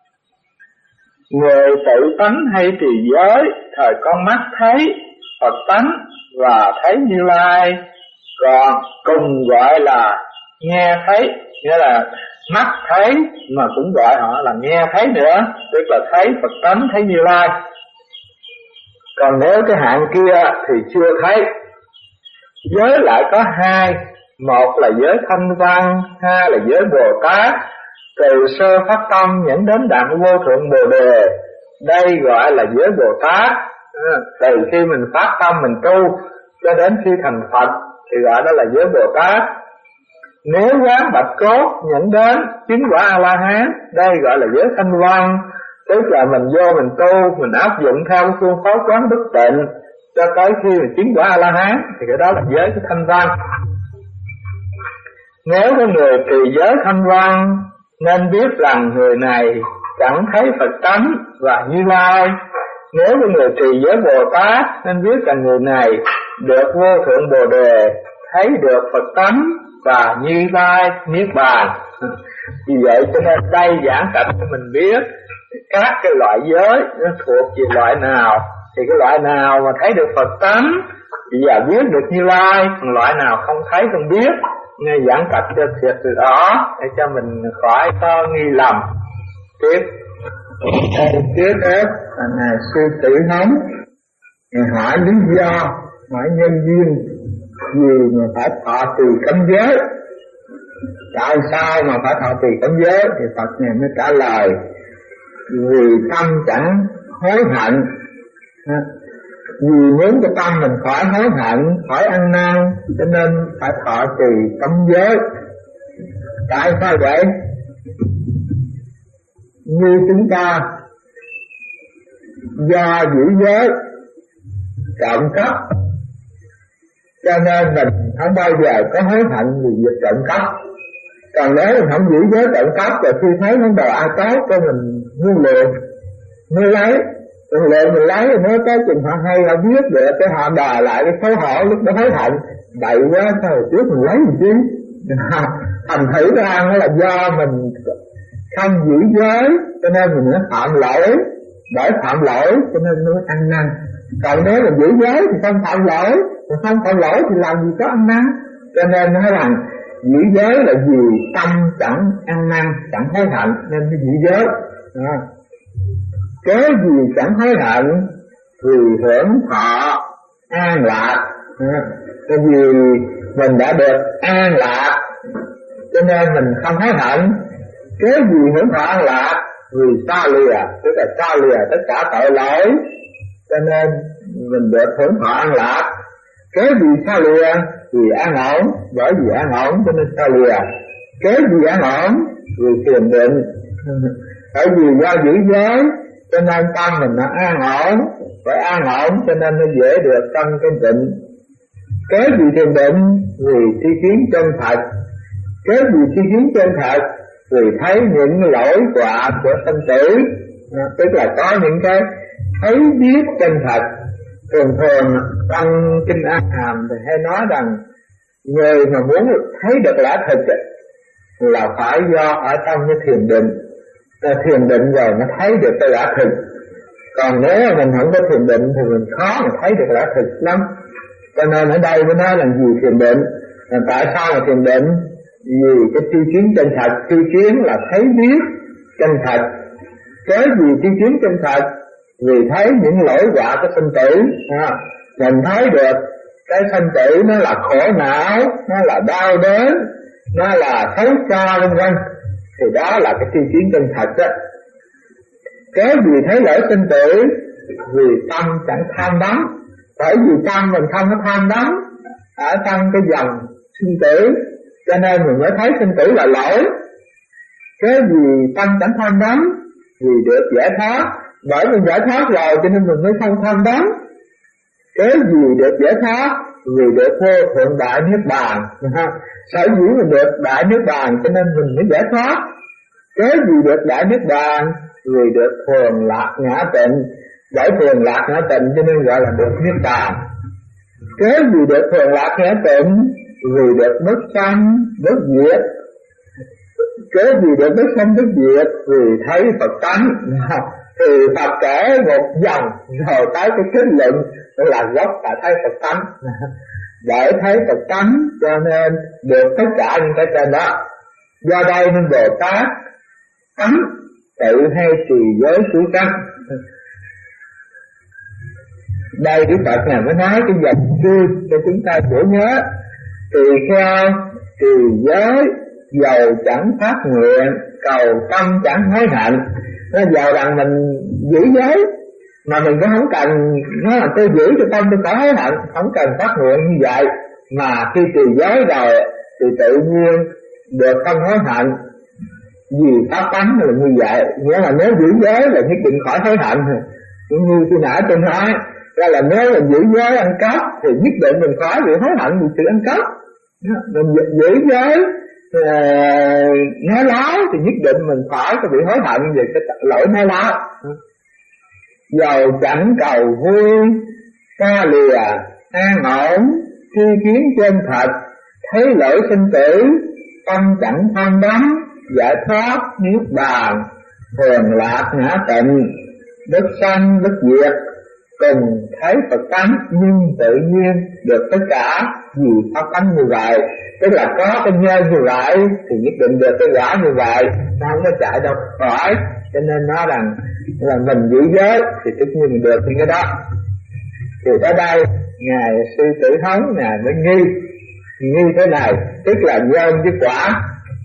Người tự tánh hay trì giới, thời con mắt thấy Phật tánh và thấy Như Lai, còn cùng gọi là nghe thấy, nghĩa là mắt thấy mà cũng gọi họ là nghe thấy nữa, tức là thấy Phật tánh, thấy Như Lai. Còn nếu cái hạng kia thì chưa thấy. Giới lại có hai, một là giới thanh văn, hai là giới Bồ Tát. Từ sơ phát tâm dẫn đến đặng vô thượng Bồ Đề, đây gọi là giới Bồ Tát. Từ khi mình phát tâm mình tu cho đến khi thành Phật thì gọi đó là giới Bồ Tát. Nếu quán bạch cốt dẫn đến chứng quả A-la-hán, đây gọi là giới thanh văn. Tức là mình vô mình tu, mình áp dụng theo phương pháp quán bất tịnh cho tới khi mình chứng quả A-la-hán thì cái đó là giới của thanh văn. Nếu có người trì giới thanh văn nên biết rằng người này chẳng thấy Phật tánh và Như Lai. Nếu có người trì giới Bồ Tát nên biết rằng người này được vô thượng Bồ Đề, thấy được Phật tánh và Như Lai niết bàn. Vì vậy cho nên đây giảng cảnh cho mình biết các cái loại giới nó thuộc về loại nào, thì cái loại nào mà thấy được Phật tánh thì giờ biết được Như Lai, còn loại nào không thấy không biết. Nghe giảng cạch cho thiệt từ đó để cho mình khỏi có nghi lầm. Tiếp tiếp Ngài sư tử Hống hỏi lý do, hỏi nhân duyên gì mà phải thọ trì cấm giới, tại sao mà phải thọ trì cấm giới, thì Phật này mới trả lời vì tâm chẳng hối hận. Vì muốn cho tâm mình khỏi hối hận, khỏi ăn năn, cho nên phải thọ trì cấm giới. Tại sao vậy? Như chúng ta do giữ giới trộm cắp, cho nên mình không bao giờ có hối hận vì việc trộm cắp. Còn nếu mình không giữ giới trộm cắp, rồi khi thấy món đồ ai tốt cho mình mua liền, mới lấy. Mình lượm mình lấy, nếu cái chừng họ hay họ biết được cái họ đòi lại cái số họ, lúc đó hối hận bậy quá, sao hồi trước mình lấy gì chứ. Thành thử ra nó là do mình không giữ giới cho nên mình nó phạm lỗi, bởi phạm lỗi cho nên mới ăn năn. Còn nếu mình giữ giới thì không phạm lỗi, mà không phạm lỗi thì làm gì có ăn năn. Cho nên nói rằng giữ giới là vì tâm chẳng ăn năn, chẳng hối hận nên mới giữ giới. Cớ gì chẳng hối hận, vì hưởng thọ an lạc. Vì mình đã được an lạc cho nên mình không hối hận. Cớ gì hưởng thọ an lạc, vì xa lìa, tức là xa lìa tất cả tội lỗi cho nên mình được hưởng thọ an lạc. Cớ gì xa lìa, vì an ổn, bởi vì an ổn cho nên xa lìa. Cớ gì an ổn, vì thiền định, bởi vì do giữ giới cho nên tâm mình nó an ổn, phải an ổn cho nên nó dễ được tâm cái định. Cớ gì thiền định, vì tri kiến chân thật. Cớ gì tri kiến chân thật, vì thấy những lỗi quả của sinh tử, tức là có những cái thấy biết chân thật. Thường thường trong kinh A Hàm thì hay nói rằng người mà muốn thấy được lẽ thực là phải do ở trong cái thiền định. Thiền định rồi nó thấy được cái lẽ thực. Còn nếu mình không có thiền định thì mình khó mà thấy được lẽ thực lắm. Cho nên ở đây mới nói là gì thiền định. Tại sao mà thiền định? Vì cái tri kiến chân thật. Tri kiến là thấy biết chân thật. Cớ gì tri kiến chân thật? Vì thấy những lỗi quả của sinh tử. Mình thấy được cái sinh tử nó là khổ não, nó là đau đớn, nó là xấu xa vân vân, thì đó là cái tri kiến chân thật đó. Cớ gì thấy lỗi sinh tử? Vì tâm chẳng tham đắm. Bởi vì tâm mình không có tham đắm ở trong cái dòng sinh tử, cho nên mình mới thấy sinh tử là lỗi. Cớ gì tâm chẳng tham đắm? vì được giải thoát. Bởi mình giải thoát rồi cho nên mình mới không tham đắm. Cái gì được giải thoát vì được vô thượng đại niết bàn. Sở dĩ mình được đại niết bàn cho nên mình mới giải thoát. Cái gì được đại niết bàn vì được thường lạc ngã tịnh. Bởi thường lạc ngã tịnh cho nên gọi là được niết bàn. Cái gì được thường lạc ngã tịnh vì được bất sanh bất diệt. Cái gì được bất sanh bất diệt vì thấy Phật tánh. Thì Phật kể một dòng rồi tới cái kết luận là gốc là thấy Phật tánh. Để thấy Phật tánh cho nên được tất cả những cái trên đó. Do đây nên Bồ Tát tánh tự hay trì giới cứu cánh. Đây Đức Phật này mới nói cái dòng xưa cho chúng ta dễ nhớ. Tỳ kheo trì giới dầu chẳng phát nguyện, cầu tâm chẳng hối hận. Nó vào rằng mình giữ giới mà mình cũng không cần nó là tôi giữ cho tâm tôi phải hối hận, không cần phát nguyện như vậy. Mà khi trì giới rồi thì tự nhiên được không hối hận. Vì pháp tánh là như vậy. Nghĩa là nếu giữ giới là nhất định khỏi hối hận. Cũng như tôi nãy tôi nói ra là nếu là giữ giới ăn cắp thì nhất định mình khỏi bị hối hận vì sự ăn cắp. Mình giữ giới nói láo thì nhất định mình phải có bị hối hận về cái lỗi nói láo. Dầu chẳng cầu vui xa lìa an ổn khi kiến chân thật, thấy lỗi sinh tử tâm chẳng tham đắm, giải thoát niết bàn, thường lạc ngã tịnh, bất sanh bất diệt, cùng thấy Phật tánh nhưng tự nhiên được tất cả vì pháp tánh như vậy. Tức là có cái nhân như vậy thì nhất định được cái quả như vậy, nó không có chạy đâu khỏi. Cho nên nói rằng là mình giữ giới thì tất nhiên mình được những cái đó. Thì tới đây ngài sư Tử Hống ngài mới nghi thế này, tức là nhân với quả.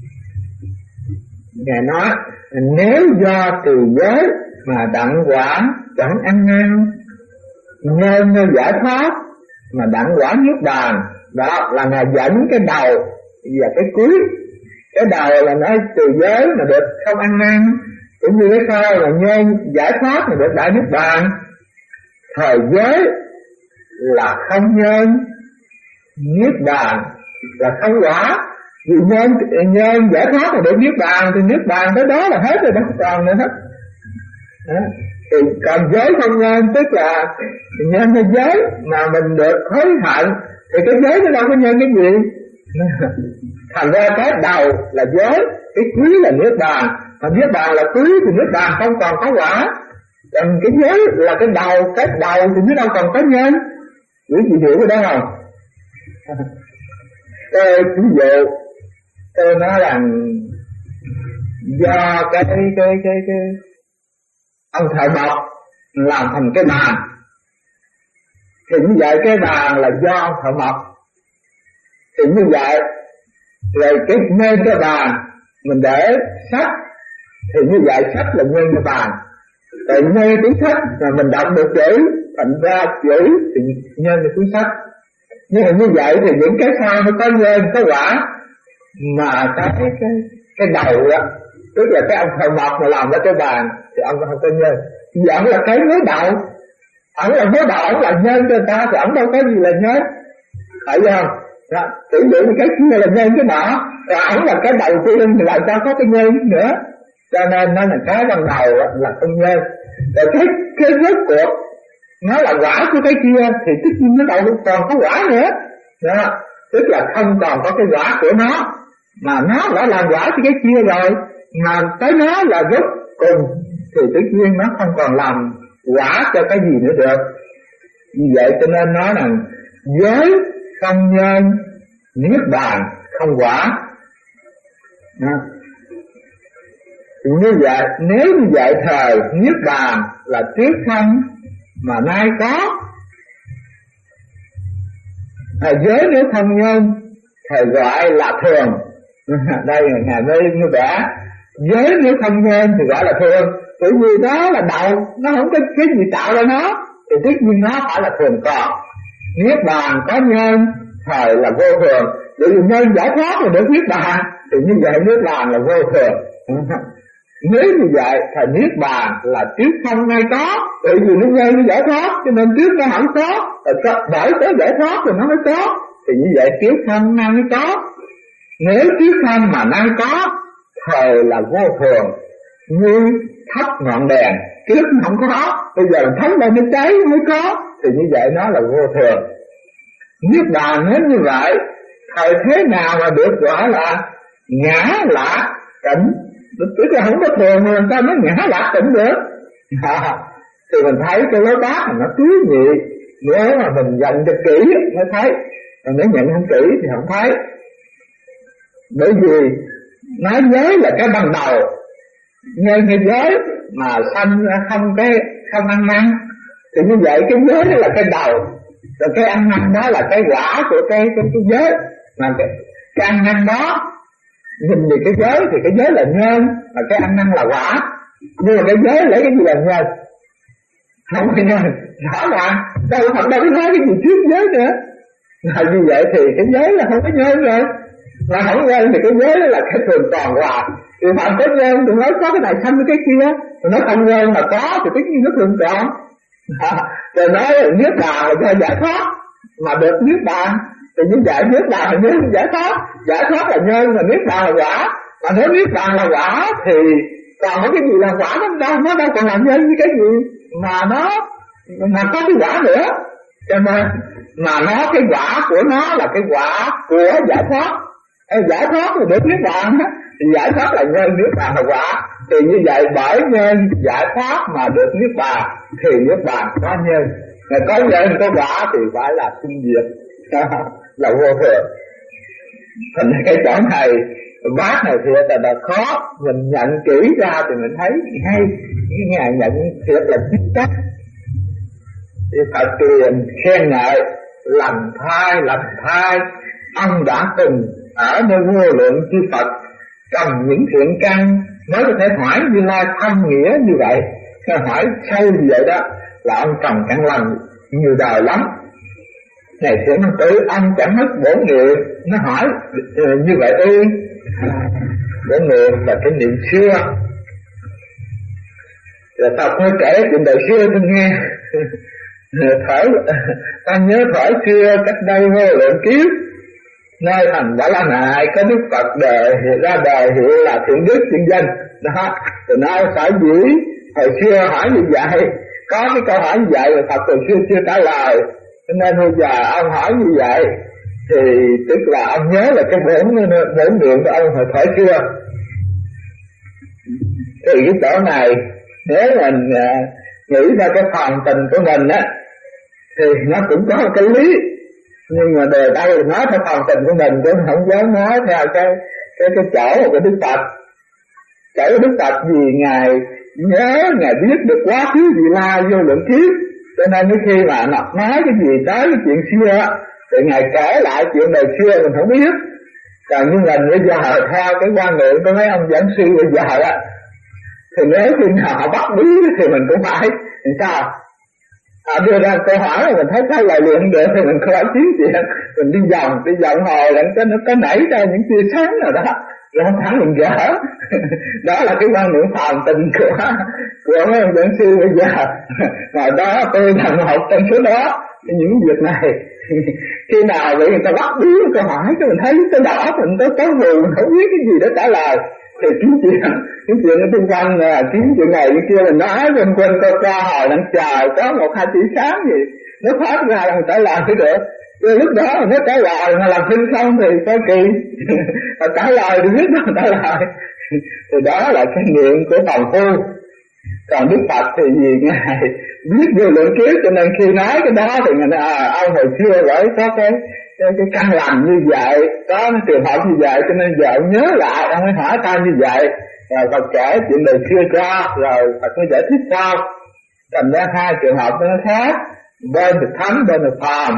Ngài nói nếu do từ giới mà đặng quả chẳng ăn năn, nhân nơi giải thoát mà đặng quả niết bàn. Đó là ngài dẫn cái đầu và cái cuối. Cái đầu là nói từ giới mà được không ăn năn, cũng như cái sau là nhân giải thoát mà được đại niết bàn. Thời giới là không nhân, niết bàn là không quả. Vì nhân giải thoát là được niết bàn thì niết bàn tới đó là hết rồi, đó không còn nữa hết. Thì còn giới không nhân tức là nhân cái giới mà mình được hối hận thì cái giới nó đâu có nhân cái gì. Thành ra cái đầu là giới, cái cuối là niết bàn. Mà niết bàn là cuối thì niết bàn không còn có quả. Còn cái giới là cái đầu thì nó đâu còn có nhân. Quý vị hiểu cái đó không? Tôi ví dụ tôi nói rằng do cái ông thợ mộc làm thành cái bàn thì như vậy cái bàn là do ông thợ mộc. Thì như vậy rồi cái nên cái bàn mình để sách thì như vậy sách là nguyên cái bàn. Rồi ngay cuốn sách mà mình đọc được chữ thành ra chữ thì nhân cái cuốn sách. Nhưng mà như vậy thì những cái sau nó có nhân có quả. Mà cái đầu á, tức là cái ông thợ mộc mà làm ra cái bàn thì ông không có nhân. Vì ông là cái mối đầu, ông là mối đầu, ông là nhân cho người ta thì ông đâu có gì là nhân, phải không? Tưởng tượng cái kia là nhân cái nọ, rồi ông là cái đầu tiên thì làm sao có cái nhân nữa. Cho nên nó là cái ban đầu là không nhân. Rồi cái rốt cuộc nó là quả của cái kia thì tất nhiên nó đâu còn có quả nữa. Đó, tức là không còn có cái quả của nó, mà nó đã làm quả cho cái kia rồi, mà tới nó là rốt cùng thì tất nhiên nó không còn làm quả cho cái gì nữa được. Vì vậy cho nên nói rằng giới không nhân, niết bàn không quả. Như vậy, nếu như vậy thời niết bàn là trước không mà nay có. Giới nếu không nhân thầy gọi là thường. Đây là ngài mới vẽ. Giới nếu không nhân thì gọi là thường. Bởi vì đó là đầu, nó không có cái gì tạo ra nó thì tất nhiên nó phải là thường còn. Niết bàn có nhân thời là vô thường. Bởi vì nhân giải thoát là được niết bàn thì như vậy niết bàn là vô thường. Nếu như vậy thì niết bàn là trước không ai có, bởi vì nó ngay nó giải thoát, cho nên trước nó không có, bởi tới giải thoát rồi nó mới có. Thì như vậy trước không nay mới có. Nếu trước không mà nay có, thời là vô thường, như thắp ngọn đèn, trước không có, bây giờ thắp lên nó cháy mới có, thì như vậy nó là vô thường. Niết bàn nếu như vậy, thời thế nào mà được gọi là ngã lạc tịnh? Tức là không có thường mà làm sao nó ngã lạc tịnh được. Thì mình thấy cái lối bát nó túi nhị, nếu mà mình dành cho kỹ mới thấy, còn nếu nhận không kỹ thì không thấy. Bởi vì nói giới là cái ban đầu, ngay cái giới mà sanh không ăn năn, thì như vậy cái giới đó là cái đầu, rồi cái ăn năn đó là cái quả của cái giới. Mà cái ăn năn đó, nhìn về cái giới thì cái giới là nhân, mà cái ăn năn là quả. Nhưng mà cái giới lấy cái gì làm nhân? Không phải nhân, rõ ràng đâu có nói cái gì trước giới nữa. Là như vậy thì cái giới là không có nhân rồi. Mà không nhân thì cái giới đó là cái thường toàn hòa. Thì phạm có nhân thì nói có cái này xanh với cái kia, rồi nó không nhân mà có thì tất nhiên nó thường toàn. Rồi nói là niết bàn là cho giải thoát, mà được niết bàn thì như vậy niết bàn là nhân giải thoát là nhân, mà niết bàn là quả. Mà nếu niết bàn là quả thì còn cái gì là quả nó đâu còn làm nhân với cái gì mà có cái quả nữa. Cho nên mà nó cái quả của nó là cái quả của giải thoát. Giải thoát thì được niết bàn, thì giải thoát là nhân, niết bàn là quả. Thì như vậy bởi nhân giải thoát mà được niết bàn thì niết bàn có nhân. Mà có nhân có quả thì phải là sinh diệt, là vô thường. Thành cái chỗ này bác này thiệt là khó, mình nhận kỹ ra thì mình thấy hay, cái Ngài nhận thiệt là chính xác. Thì phải truyền khen ngợi, lành thai, ông đã từng ở nơi vô lượng chư Phật trồng những thiện căn mới có thể hỏi Như Lai thâm nghĩa như vậy. Hỏi sâu như vậy đó là ông trồng căn lành nhiều đời lắm. Này thiện năng tử, ông chẳng mất bổn niệm. Nó hỏi như vậy ư? Bổn niệm là cái niệm xưa. Rồi tao có kể chuyện đời xưa tôi nghe. Ta nhớ thở xưa cách đây vô lượng kiếp, nơi thành Quả La Nại có Đức Phật ra đời hiệu là Thiện Đức Thiện Danh đó. Rồi nói phải dĩ hồi xưa hỏi như vậy, có cái câu hỏi như vậy mà Phật hồi xưa chưa trả lời, cho nên bây giờ ông hỏi như vậy thì tức là ông nhớ là cái bổn niệm của ông hồi thời xưa. Thì cái chỗ này nếu mình nghĩ ra cái phần tình của mình á thì nó cũng có một cái lý, nhưng mà đời đây nói theo phần tình của mình chứ không dám nói theo cái chỗ của Đức Phật. Chỗ của Đức Phật vì Ngài nhớ, Ngài biết được quá khứ vị lai vô lượng kiếp, cho nên khi mà nói cái gì tới cái chuyện xưa thì Ngài kể lại chuyện đời xưa mình không biết. Còn như mình bây giờ theo cái quan niệm của mấy ông giảng sư bây giờ á, thì nếu khi nào họ bắt bí thì mình cũng phải thì sao? Đưa ra câu hỏi mà mình thấy trả lời liền được thì mình không phải chiến chuyện, mình đi vòng hồi làm cho nó có nảy ra những tia sáng nào đó, rồi không thẳng mình gỡ. Đó là cái quan niệm phàm tình của mấy ông giảng sư bây giờ. Mà đó tôi là một trong số đó. Những việc này khi nào bị người ta bắt bí câu hỏi cho mình thấy cái đỏ mình có mù, mình không biết cái gì để trả lời thì kiếm chuyện ở xung quanh là kiếm chuyện này cái kia, mình nói quên co hồi đang chờ có 1-2 tia sáng gì nó phát ra là mình trả lời mới được. Rồi lúc đó nó trả lời mà làm phim xong thì có kỳ mà trả lời thì biết đâu trả lời. Thì đó là cái niệm của phàm phu. Còn Đức Phật thì vì Ngài biết vô lượng kiếp cho nên khi nói cái đó thì Ngài nói ông hồi xưa bởi có cái căn lành như vậy, có trường hợp như vậy cho nên giờ ông nhớ lại, ông mới hỏi ta như vậy. Rồi Phật kể chuyện đời xưa cho, rồi Phật mới giải thích sau. Thành ra hai trường hợp nó khác, bên thì thánh, bên thì phàm.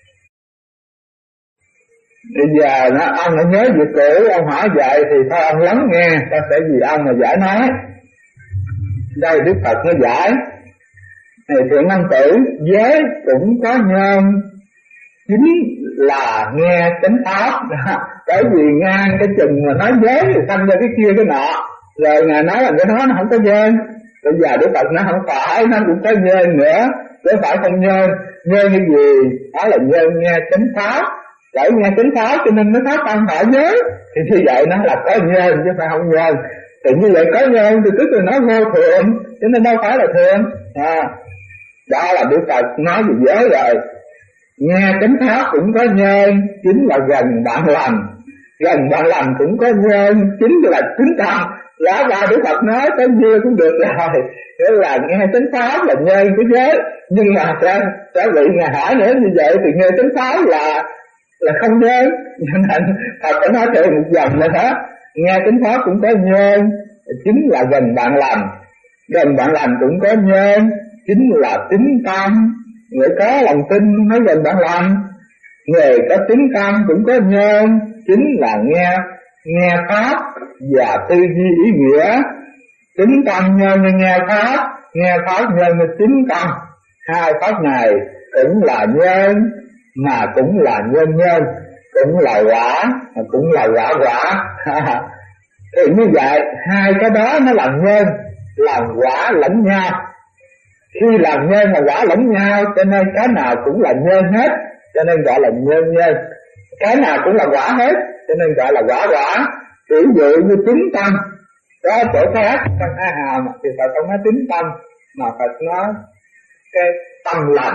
Bây giờ ông đã nhớ việc cũ, ông hỏi vậy thì thôi ông lắng nghe, ta sẽ vì ông mà giải nói. Đây Đức Phật nó giải. Này thiện năng tử, giới cũng có nhân, chính là nghe chánh pháp. Bởi vì ngang cái chừng mà nói giới thì sanh ra cái kia cái nọ, Rồi Ngài nói là cái đó nó không có nhân. Bây giờ Đức Phật nó không phải, nó cũng có nhân nữa, chứ phải không nhân. Nhân cái gì? Đó là nhân nghe chánh pháp. Để nghe chánh pháp cho nên nó pháp tâm phải nhớ. Thì như vậy nó là có nhân chứ phải không nhân. Thì như vậy có nhân thì tức là nó vô thường, cho nên đâu phải là thường. Đó là Đức Phật nói về giới rồi. Nghe chánh pháp cũng có nhân, chính là gần bạn lành. Gần bạn lành cũng có nhân, chính là tính tâm. Giá ra Đức Phật nói tới nhiêu cũng được rồi. Thế là nghe chánh pháp là nhân của giới. Nhưng mà sẽ bị Ngài hỏi nữa như vậy thì nghe chánh pháp là không nhân. Cho nên Phật phải nói thêm một dòng nữa đó. Nghe chánh pháp cũng có nhân, chính là gần bạn lành. Gần bạn lành cũng có nhân, chính là tính tâm. Người có lòng tin mới gần bạn lành. Người có tính tâm cũng có nhân, chính là nghe pháp và tư duy ý nghĩa. Tính tâm nhân nghe pháp nhân tính tâm. Hai pháp này cũng là nhân, mà cũng là nhân, cũng là quả, mà cũng là quả. Thì như vậy hai cái đó nó làm nhân, làm quả lẫn nhau. Khi làm nhân là quả lẫn nhau, cho nên cái nào cũng là nhân hết, cho nên gọi là nhân. Cái nào cũng là quả hết, cho nên gọi là quả. Ví dụ như tính tâm, có chỗ khác trong A Hàm thì Phật không nói tính tâm, mà Phật nói cái tâm lành.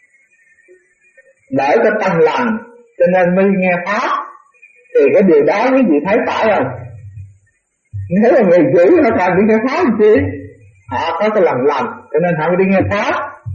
Để cái tâm lành cho nên mới nghe pháp. Thì cái điều đó quý vị thấy phải không? Nếu là người giữ họ cần đi nghe pháp làm chi? Họ có cái lòng lành cho nên họ đi nghe pháp.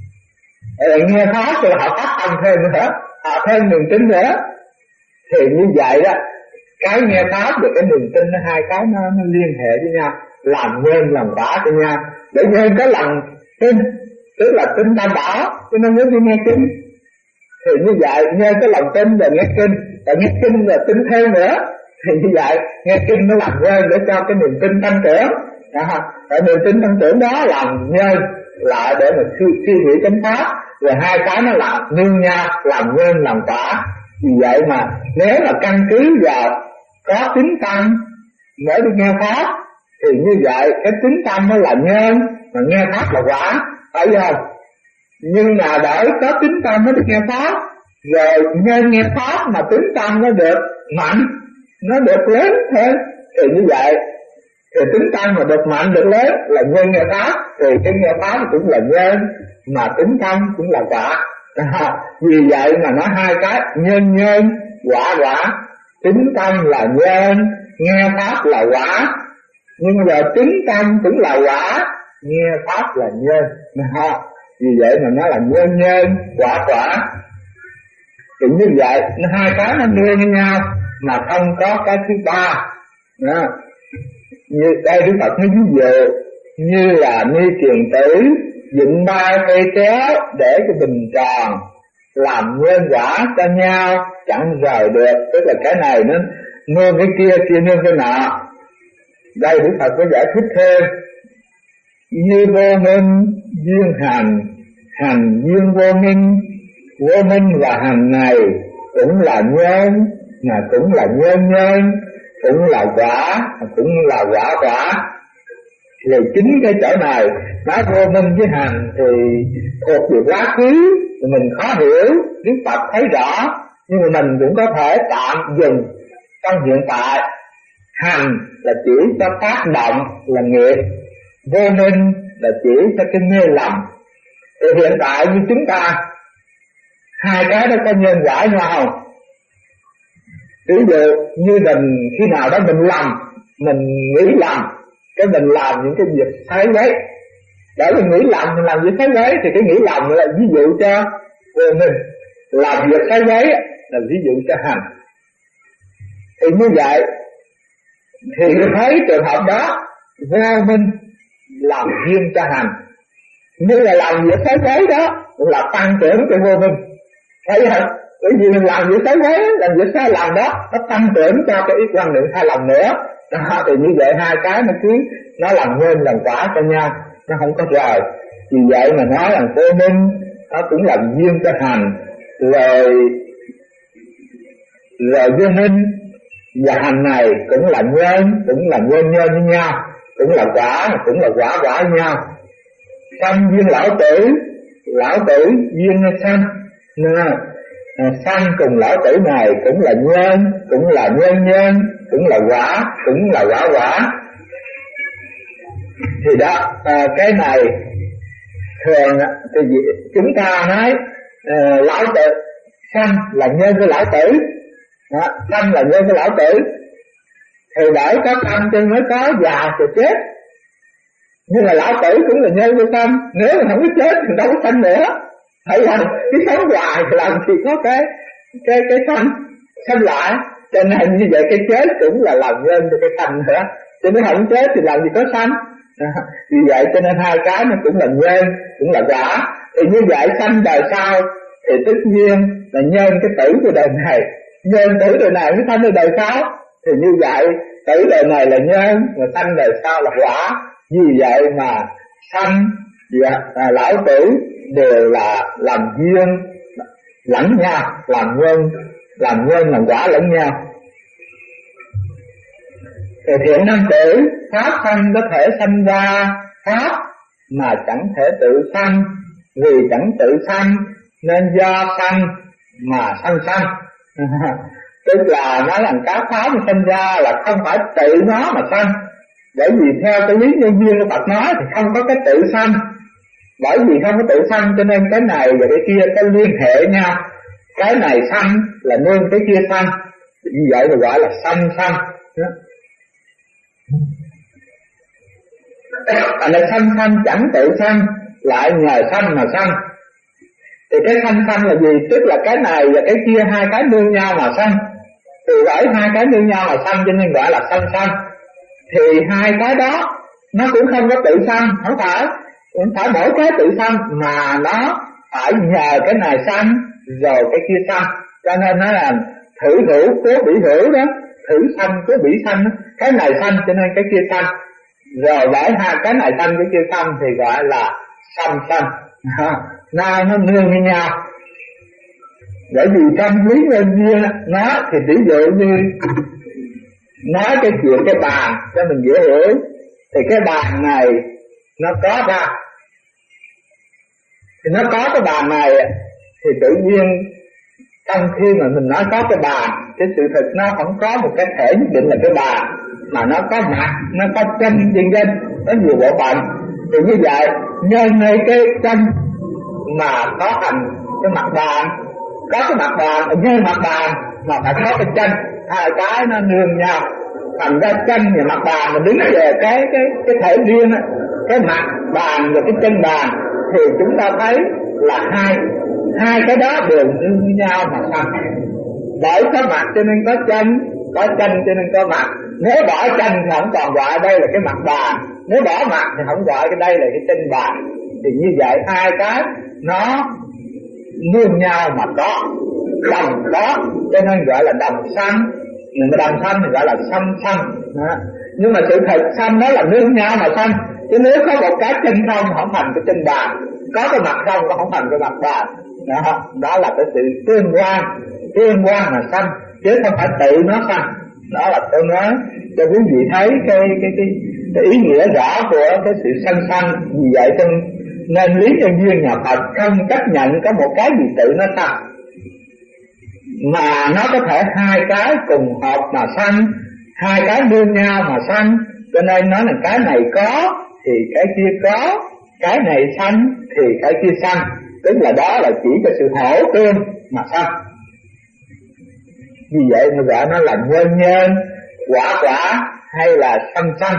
Nghe pháp thì họ phát tâm thêm nữa, họ thêm niềm tin nữa. Thì như vậy đó, cái nghe pháp và cái niềm tin, hai cái nó liên hệ với nhau, làm nhân làm quả cho nhau. Để nhân có lòng tin, tức là tin tam bảo, cho nên mới đi nghe kinh. Thì như vậy nghe cái lòng tin và nghe kinh, và nghe kinh là tin thêm nữa. Thì như vậy nghe kinh nó làm nhân để cho cái niềm tin tăng trưởng. Tại niềm tin tăng trưởng đó làm nhân lại để mình suy nghĩ chánh pháp. Rồi hai cái nó làm nương nhau, làm nhân làm quả. Vì vậy mà nếu mà căn cứ vào có tính tâm mới đi nghe pháp, thì như vậy cái tính tâm nó là nhân, mà nghe pháp là quả, phải không? Nhưng mà để có tính tâm mới đi nghe pháp, rồi nhân nghe pháp mà tính tâm nó được mạnh, nó được lớn hơn, thì như vậy thì tính tâm mà được mạnh được lớn là nhân nghe pháp, thì cái nghe pháp cũng là nhân, mà tính tâm cũng là quả. Vì vậy mà nó hai cái nhân quả. Tính tâm là nhân, nghe pháp là quả. Nhưng mà tính tâm cũng là quả, nghe pháp là nhân. Vì vậy mà nó là nhân quả. Thì như vậy hai cái nó nương với nhau, mà không có cái thứ ba. Như đây Đức Phật nói ví dụ như là ni kiền tử dựng ba cây kéo để cho bình tròn, làm nhân quả cho nhau chẳng rời được. Tức là cái này nó nương cái kia nương cái nọ. Đây Đức Phật có giải thích thêm: như vô minh duyên hành duyên vô minh. Vô minh và hành này cũng là nhân, mà cũng là nhân, cũng là quả, cũng là quả. Thì chính cái chỗ này nói vô minh với hành thì thuộc về quá khứ, mình khó hiểu. Đức Phật thấy rõ, nhưng mà mình cũng có thể tạm dùng trong hiện tại. Hành là chỉ cho tác động là nghiệp, vô minh là chỉ cho cái mê lầm. Thì hiện tại như chúng ta, hai cái đó có nhân quả nhau. Ví dụ như mình khi nào đó mình lầm, mình nghĩ lầm, cái mình làm những cái việc sai quấy. Để mình nghĩ lầm, mình làm việc sai quấy thì cái nghĩ lầm là ví dụ cho vô minh, làm việc sai quấy là ví dụ cho hành. Thì như vậy thì thấy trường hợp đó vô minh làm duyên cho hành, nhưng là làm việc sai quấy đó là tăng trưởng cho vô minh, thấy không? Bởi vì mình làm việc sai quấy, làm việc sai lầm đó, nó tăng trưởng cho cái ý quan niệm sai lầm nữa. Đó, thì như vậy hai cái nó cứ nó làm nhân làm quả cho nhau, nó không có rời. Vì vậy mà nói rằng vô minh nó cũng làm duyên cho hành, rồi vô minh và hành này cũng là nhân với nhau. cũng là quả nhau. Sanh duyên lão tử duyên sanh, sanh cùng lão tử này cũng là nhân, cũng là nhân, cũng là quả. Thì đó, cái này thường thì chúng ta nói lão tử sanh là nhân của lão tử, sanh là nhân của lão tử, thì để có sanh cho mới có già rồi chết. Nhưng mà lão tử cũng là nhân của sanh, nếu mà không có chết thì đâu có sanh nữa. Phải là cái sống hoài thì làm gì có cái sanh lại. Cho nên như vậy cái chết cũng là làm nhân cho cái sanh nữa. Cho nên không chết thì làm gì có sanh. Vì vậy cho nên hai cái nó cũng là nhân, cũng là quả. Thì như vậy sanh đời sau thì tất nhiên là nhân cái tử của đời này, nhân tử đời này mới sanh đời sau. Thì như vậy tử đời này là nhân, mà sanh đời sau là quả. Vì vậy mà sanh và lão tử đều là làm duyên lẫn nhau, làm nhân làm quả lẫn nhau. Thì thiện nam tử, pháp sanh có thể sanh ra pháp mà chẳng thể tự sanh, vì chẳng tự sanh nên do sanh mà sanh. Tức là nói rằng các pháp sanh ra là không phải tự nó mà sanh. Bởi vì theo cái lý nhân duyên của Phật nói thì không có cái tự sanh. Bởi vì không có tự sanh cho nên cái này và cái kia có liên hệ nhau. Cái này sanh là nương cái kia sanh. Vì vậy mà gọi là sanh. Là sanh chẳng tự sanh, lại nhờ sanh mà sanh. Thì cái sanh là gì? Tức là cái này và cái kia hai cái nương nhau mà sanh. Từ bởi hai cái nương nhau mà sanh cho nên gọi là sanh. Thì hai cái đó nó cũng không có tự sanh, không phải mỗi cái tự sanh, mà nó phải nhờ cái này sanh rồi cái kia sanh. Cho nên nó là thử hữu cố bị hữu đó, thử sanh cố bị sanh. Cái này sanh cho nên cái kia sanh, rồi bởi hai cái này sanh cái kia sanh thì gọi là sanh. Nó nương với nhau. Bởi vì trong lý nhân duyên nó thì ví dụ như nói cái chuyện cái bàn cho mình dễ hiểu. Thì cái bàn này nó có ra, thì nó có cái bàn này thì tự nhiên trong khi mà mình nói có cái bàn, cái sự thật nó không có một cái thể nhất định là cái bàn, mà nó có mặt, nó có chân dân, có nhiều bộ phận. Thì như vậy nhân nơi cái chân mà có thành cái mặt bàn, có cái mặt bàn nhân mặt bàn mà phải có cái chân, hai cái nó nương nhau. Thành ra chân và mặt bàn mà đứng về cái thể riêng á, cái mặt bàn và cái chân bàn thì chúng ta thấy là hai cái đó đều nương nhau mà sanh. Bởi có mặt cho nên có chân cho nên có mặt. Nếu bỏ chân thì không còn gọi đây là cái mặt bàn, nếu bỏ mặt thì không gọi cái đây là cái chân bàn. Thì như vậy hai cái nó nương nhau mà có, đồng có, cho nên gọi là đồng sanh. Nhưng mà đồng sanh thì gọi là sanh. Nhưng mà sự thật sanh nó là nương nhau mà sanh. Chứ nếu có một cái chân không thành cái chân bàn, có cái mặt không không thành cái mặt bàn. Đó là cái sự tương quan mà sanh, chứ không phải tự nó sanh. Đó là tôi nói cho quý vị thấy cái ý nghĩa rõ của cái sự sanh. Vì vậy nên lý nhân duyên nhà Phật không chấp nhận có một cái gì tự nó sanh, mà nó có thể hai cái cùng hợp mà sanh, hai cái nương nhau mà sanh. Cho nên nói là cái này có thì cái kia có, cái này sanh thì cái kia sanh. Tức là đó là chỉ cho sự hỗ tương mà sanh. Vì vậy mà gọi nó là nhân, quả hay là sanh.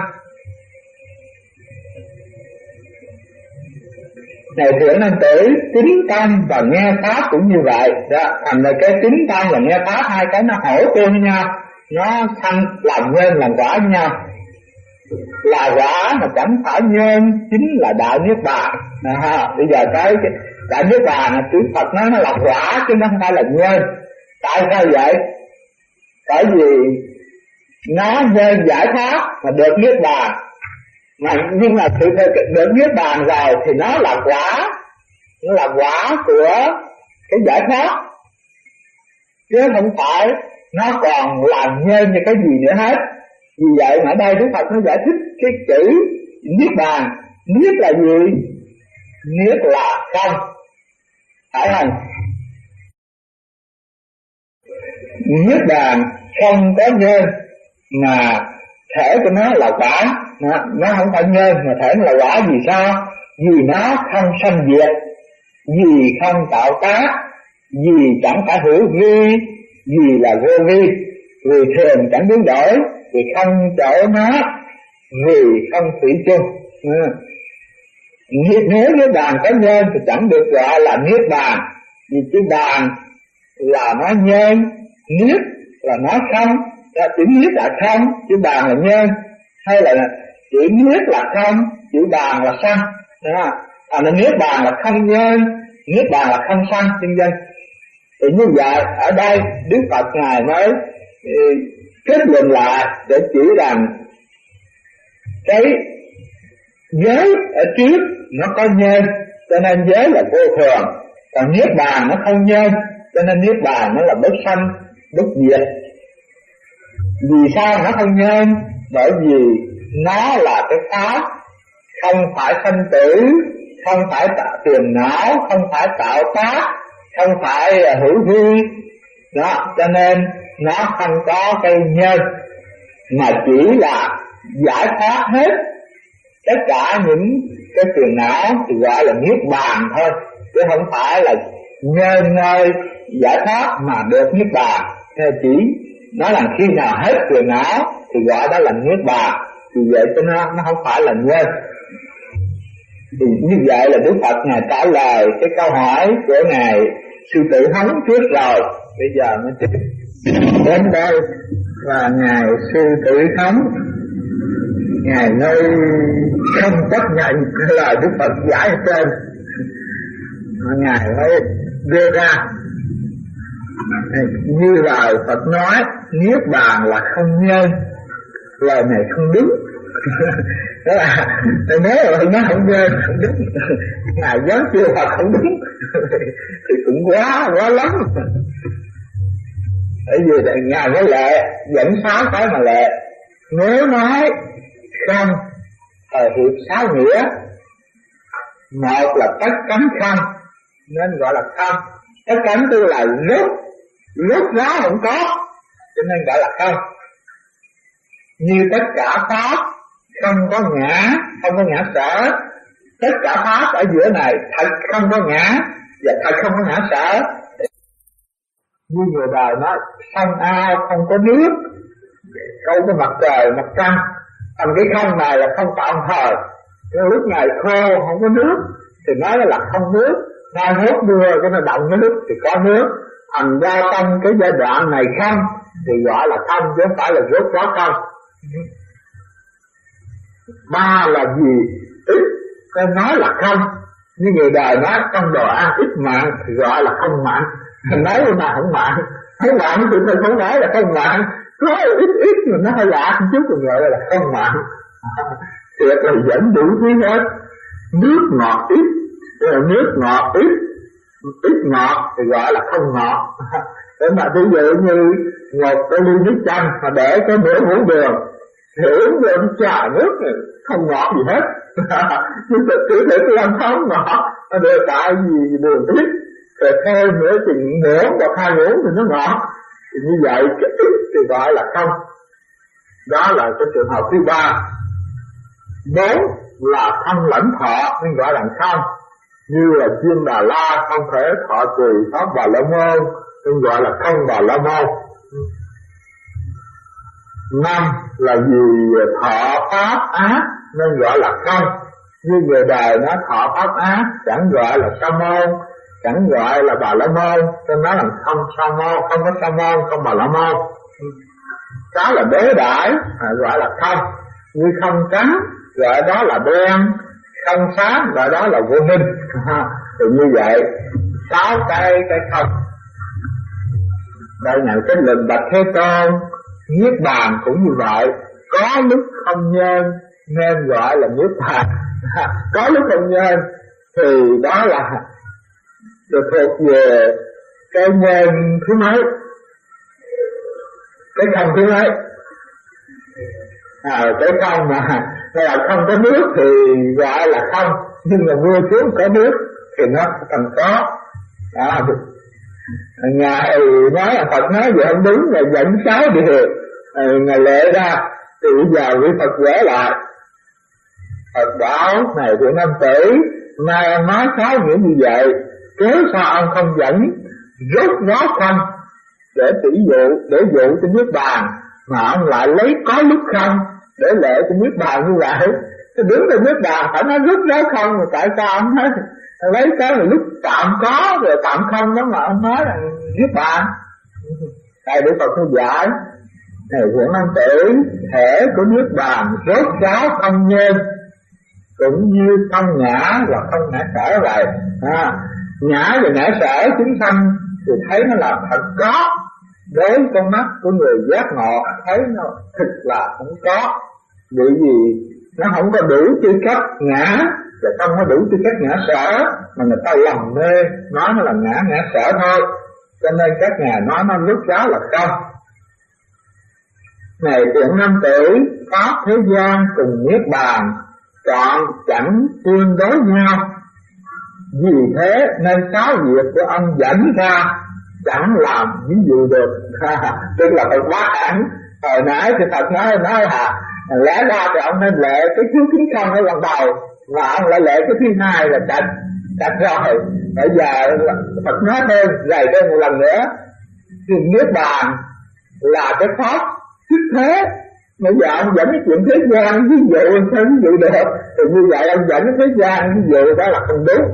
Này thiện nam tử, tín tâm và nghe pháp cũng như vậy đó. Thành ra cái tín tâm và nghe pháp hai cái nó hỗ tương với nhau, nó sanh làm nhân làm quả với nhau. Là quả mà chẳng phải nhân, chính là đại niết bàn. Bây giờ cái đại niết bàn chữ Phật nói nó là quả chứ nó không phải là nhân. Tại sao vậy? Bởi vì nó nhân giải thoát mà được niết bàn, nhưng mà sự được niết bàn rồi thì nó là quả của cái giải thoát, chứ không phải nó còn làm nhân như cái gì nữa hết. Vì vậy mà ở đây Đức Phật nó giải thích cái chữ niết bàn. Niết là gì? Niết là không, phải không? Niết bàn không có nhân, mà thể của nó là quả. Nó không phải nhân mà thể nó là quả. Vì sao? Vì nó không sanh diệt, vì không tạo tác, vì chẳng phải hữu vi, vì là vô vi, vì thường chẳng biến đổi, vì không chỗ nó, vì không thủy chung. Nếu niết bàn có nhân thì chẳng được gọi là niết bàn, vì chữ bàn là nó nhân, niết là nó không. Chữ niết là không, chữ bàn là nhân, hay là chữ niết là không, chữ bàn là sanh. Nên niết bàn là không nhân, niết bàn là không sanh, chân dân. Thì như vậy ở đây Đức Phật Ngài mới kết luận lại để chỉ rằng cái giới ở trước nó có nhân, cho nên giới là vô thường. Còn niết bàn nó không nhân, cho nên niết bàn nó là bất sanh, bất diệt. Vì sao nó không nhân? Bởi vì nó là cái pháp, không phải sanh tử, không phải tạo tiền não, không phải tạo tác, không phải hữu vi. Đó, cho nên nó không có cái nhân, mà chỉ là giải thoát hết tất cả những cái phiền não thì gọi là niết bàn thôi, chứ không phải là nhân nơi giải thoát mà được niết bàn. Nên chỉ nói là khi nào hết phiền não thì gọi đó là niết bàn. Vì vậy cho nó không phải là nhân. Thì như vậy là Đức Phật Ngài trả lời cái câu hỏi của Ngài Sư Tử Hống trước rồi. Bây giờ mới tiếp đến đây và Ngài Sư Tử Hống Ngài nơi không chấp nhận cái lời Đức Phật giải trên, Ngài mới đưa ra như lời Phật nói niết bàn là không nhân. Lời này không đúng. Đó là nếu mà nó không nhân, không đúng, Ngài dám kêu Phật không đúng thì cũng quá lắm. Bởi vì Ngài mới lệ dẫn 6 cái mà lệ. Nếu nói không thời hiệp 6 nghĩa. Một là tất cánh không, nên gọi là không. Tất cánh tức là lúc đó không có, cho nên gọi là không. Như tất cả pháp không có ngã, không có ngã sở. Tất cả pháp ở giữa này thật không có ngã và thật không có ngã sở. Như người đời nói sông ao không có nước, câu cái mặt trời mặt trăng. Thành cái không này là không tạm thời. Nếu lúc này khô không có nước thì nói là không nước. Mai hốt mưa cái nó động nước thì có nước. Thành ra trong cái giai đoạn này không thì gọi là không, chứ không phải là rốt đó không. 3 là gì? Ít, nên nói là không. Như người đời nói trong đồ ăn ít mặn thì gọi là không mặn. Nói mà không mặn, không mặn thì mình không nói là không mặn. Có ít mà nó hơi lạ một chút thì gọi là không mặn. Thiệt là dẫn đủ thứ hết. Nước ngọt ít, nước ngọt ít ngọt thì gọi là không ngọt. Để mà ví dụ như một cái ly nước chanh mà để cái nửa muỗng đường thì uống lên trà nước này không ngọt gì hết. Nhưng mà cứ thể tôi ăn không ngọt, nó đưa tại vì đường ít, rồi thêm nữa thì nửa hoặc 2 muỗng thì nó ngọt. Thì như vậy cái ít thì gọi là không. Đó là cái trường hợp thứ 3. 4 là không lãnh thọ nên gọi là không. Như là chim Đà La không thể thọ trì pháp Bà La Môn nên gọi là không Bà La Môn. 5 là vì thọ pháp ác nên gọi là không. Như người đời nói thọ pháp ác chẳng gọi là Sa môn, chẳng gọi là Bà La Môn, nên nói là không Sa môn, không có Sa môn, không Bà La Môn. Đó là đối đãi gọi là không. Như không trắng gọi đó là đen, không sáng gọi đó là vô minh. Thì như vậy 6 cái không. Đây là cái lần bạch Thế Tôn. Niết bàn cũng như vậy, có lúc không nhân nên gọi là niết bàn. Có lúc không nhân thì đó là thuộc về cái nhân thứ mấy, cái không thứ mấy. Cái không mà là không có nước thì gọi là không, nhưng mà mưa xuống có nước thì nó thành có. Ngài nói là Phật nói vậy không đúng, là dẫn 6 điều Ngài lệ ra, thì bây giờ quý Phật vẽ lại. Phật bảo này của nam tử, nay ông nói 6 nghĩa như vậy, cớ sao ông không dẫn rốt gió không để tỷ dụ, để dụ cho nước bàn, mà ông lại lấy có lúc không để lệ cho nước bàn như vậy? Đứng trên nước bàn phải nói rốt gió không, mà tại sao ông nói lấy cái là lúc tạm có rồi tạm không đó mà ông nói là nước bàn? Đây để Phật nó giải. Này của nam tử, thể của nước bàn rốt ráo không nhân, cũng như không ngã và không ngã sở vậy. Ngã và ngã sở chúng sanh thì thấy nó là thật có, đối con mắt của người giác ngộ thấy nó thực là không có. Bởi vì nó không có đủ tư cách ngã và không có đủ tư cách ngã sở, mà người ta lầm mê nói nó là ngã sở thôi, cho nên các nhà nói nó rốt ráo là không. Này thiện nam tử, pháp thế gian cùng niết bàn chọn chẳng tương đối nhau, vì thế nên 6 việc của ông dẫn ra chẳng làm ví dụ được. Tức là Phật bác hẳn hồi nãy thì Phật nói lẽ ra thì ông nên lệ cái thứ kính không ở lần đầu, và ông lại lệ cái thứ hai là chặt rồi. Bây giờ Phật nói thêm dày thêm một lần nữa, thì niết bàn là cái pháp xuất thế. Bây giờ ông dẫn cái chuyện thế gian ví dụ sao ví dụ được, thì như vậy ông dẫn cái thế gian ví dụ đó là không đúng.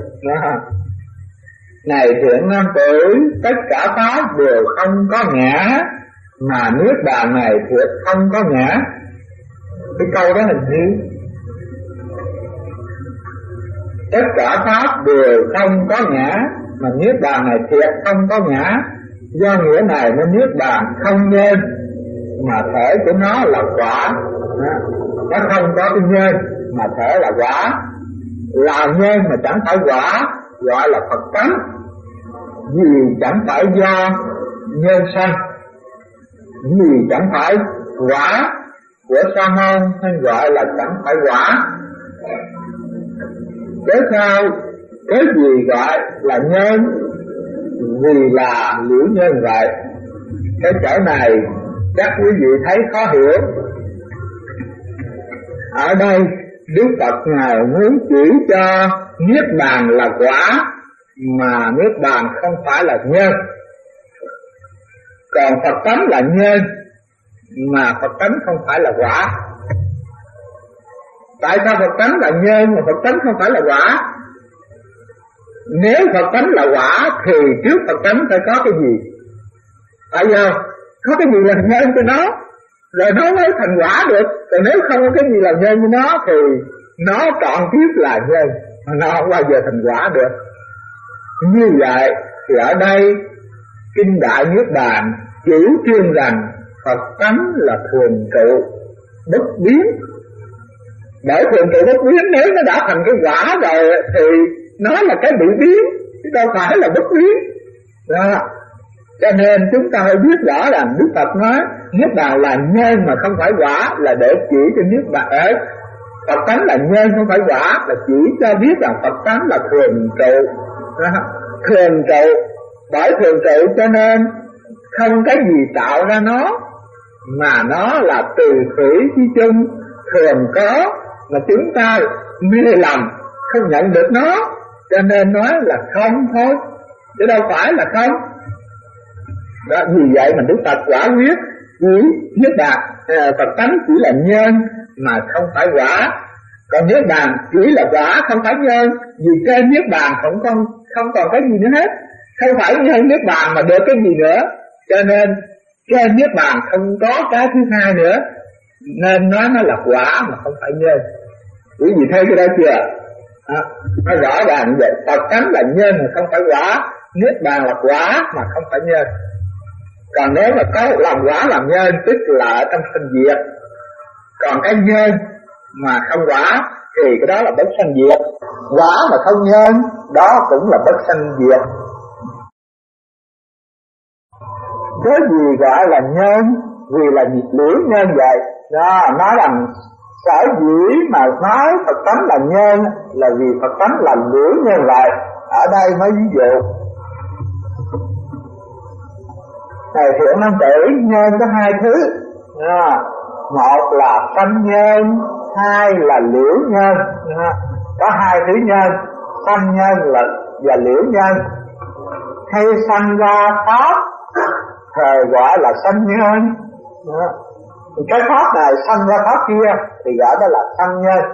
Này thiện nam tử, tất cả pháp đều không có ngã, mà niết bàn này thiệt không có ngã. Cái câu đó hình như tất cả pháp đều không có ngã, mà niết bàn này thiệt không có ngã. Do nghĩa này nên niết bàn không nhân, mà thể của nó là quả. Nó không có cái nhân mà thể là quả. Là nhân mà chẳng phải quả gọi là Phật tánh, vì chẳng phải do nhân sanh, vì chẳng phải quả của sa môn nên gọi là chẳng phải quả. Thế sao cái gì gọi là nhân? Vì là liễu nhân vậy. Cái chỗ này chắc quý vị thấy khó hiểu. Ở đây Đức Phật Ngài muốn chỉ cho niết bàn là quả, mà niết bàn không phải là nhân. Còn Phật tánh là nhân, mà Phật tánh không phải là quả. Tại sao Phật tánh là nhân mà Phật tánh không phải là quả? Nếu Phật tánh là quả thì trước Phật tánh phải có cái gì? Tại sao? Có cái gì làm nhân cho nó, rồi nó mới thành quả được. Còn nếu không có cái gì làm nhân cho nó thì nó trọn kiếp là nhân, nó không bao giờ thành quả được. Như vậy thì ở đây Kinh Đại Niết Bàn chủ trương rằng Phật tánh là thường trụ bất biến. Bởi thường trụ bất biến, nếu nó đã thành cái quả rồi thì nó là cái bị biến, chứ đâu phải là bất biến. Đó. Cho nên chúng ta phải biết rõ rằng Đức Phật nói niết bàn là nhân mà không phải quả, là để chỉ cho niết bàn ấy. Phật tánh là nhân không phải quả, là chỉ cho biết rằng Phật tánh là thường trụ. Thường trụ, bởi thường trụ cho nên không cái gì tạo ra nó, mà nó là từ khởi chi chung thường có, mà chúng ta mê lầm không nhận được nó, cho nên nói là không thôi, chứ đâu phải là không. Đó, vì vậy mà Đức Phật quả quyết với niết bàn Phật tánh chỉ là nhân mà không phải quả. Còn niết bàn chỉ là quả không phải nhân, vì trên niết bàn không còn cái gì nữa hết. Không phải nhân niết bàn mà được cái gì nữa, cho nên trên niết bàn không có cái thứ hai nữa, nên nói nó là quả mà không phải nhân. Quý vị thấy cái đó chưa? Nó rõ ràng như vậy. Phật tánh là nhân mà không phải quả, niết bàn là quả mà không phải nhân. Còn nếu mà có làm quả làm nhân tức là ở trong sanh diệt. Còn cái nhân mà không quả thì cái đó là bất sanh diệt. Quả mà không nhân đó cũng là bất sanh diệt. Cái gì gọi là nhân? Vì là liễu nhân vậy. đó, nói rằng sở dĩ mà nói Phật tánh là nhân là vì Phật tánh là liễu nhân lại. Ở đây mới ví dụ Thầy Thiện Nam Tử, nhân có hai thứ, một là sanh nhân, hai là liễu nhân. Có hai thứ nhân, sanh nhân và liễu nhân. Khi sanh ra pháp thời gọi là sanh nhân. Cái pháp này sanh ra pháp kia thì gọi đó là sanh nhân.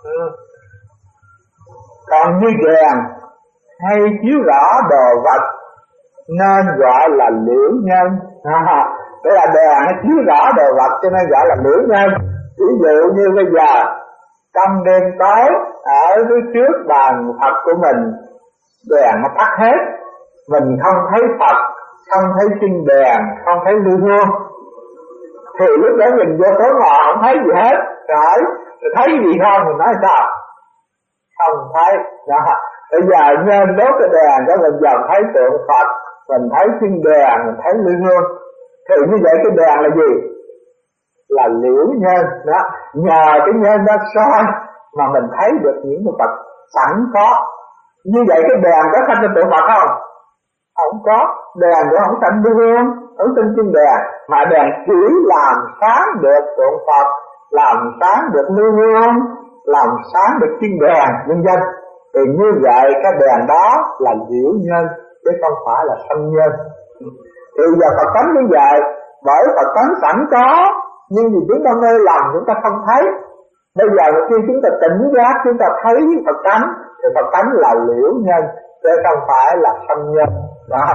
Còn như đèn hay chiếu rõ đồ vật nên gọi là liễu nhân. Tức là đèn nó chiếu rõ đồ vật cho nên gọi là liễu nhân. Ví dụ như bây giờ trong đêm tối ở dưới trước bàn Phật của mình, đèn nó tắt hết, mình không thấy Phật, không thấy chân đèn, không thấy lưu hương, thì lúc đó mình vô tối ngọ không thấy gì hết. Rồi thấy gì không? Mình nói sao? Không thấy. Đó. Bây giờ nên đốt cái đèn đó mình dần thấy tượng Phật, mình thấy chân đèn, mình thấy lưu hương. Thì như vậy cái đèn là gì? Là liễu nhân. Đó. Nhờ cái nhân đó soi mà mình thấy được những cái vật sẵn có. Như vậy cái đèn có thành ra tượng Phật không? Không có. Đèn cũng không thành lưu hương, không thành chân đèn, mà đèn chỉ làm sáng được tượng Phật, làm sáng được lưu hương, làm sáng được chân đèn, nhân dân. Thì như vậy cái đèn đó là liễu nhân chứ không phải là sanh nhân. Thì giờ Phật tánh như vậy, bởi Phật tánh sẵn có, nhưng vì chúng ta mê lầm chúng ta không thấy. Bây giờ khi chúng ta tỉnh giác, chúng ta thấy Phật tánh thì Phật tánh là liễu nhân chứ không phải là sanh nhân. Đó.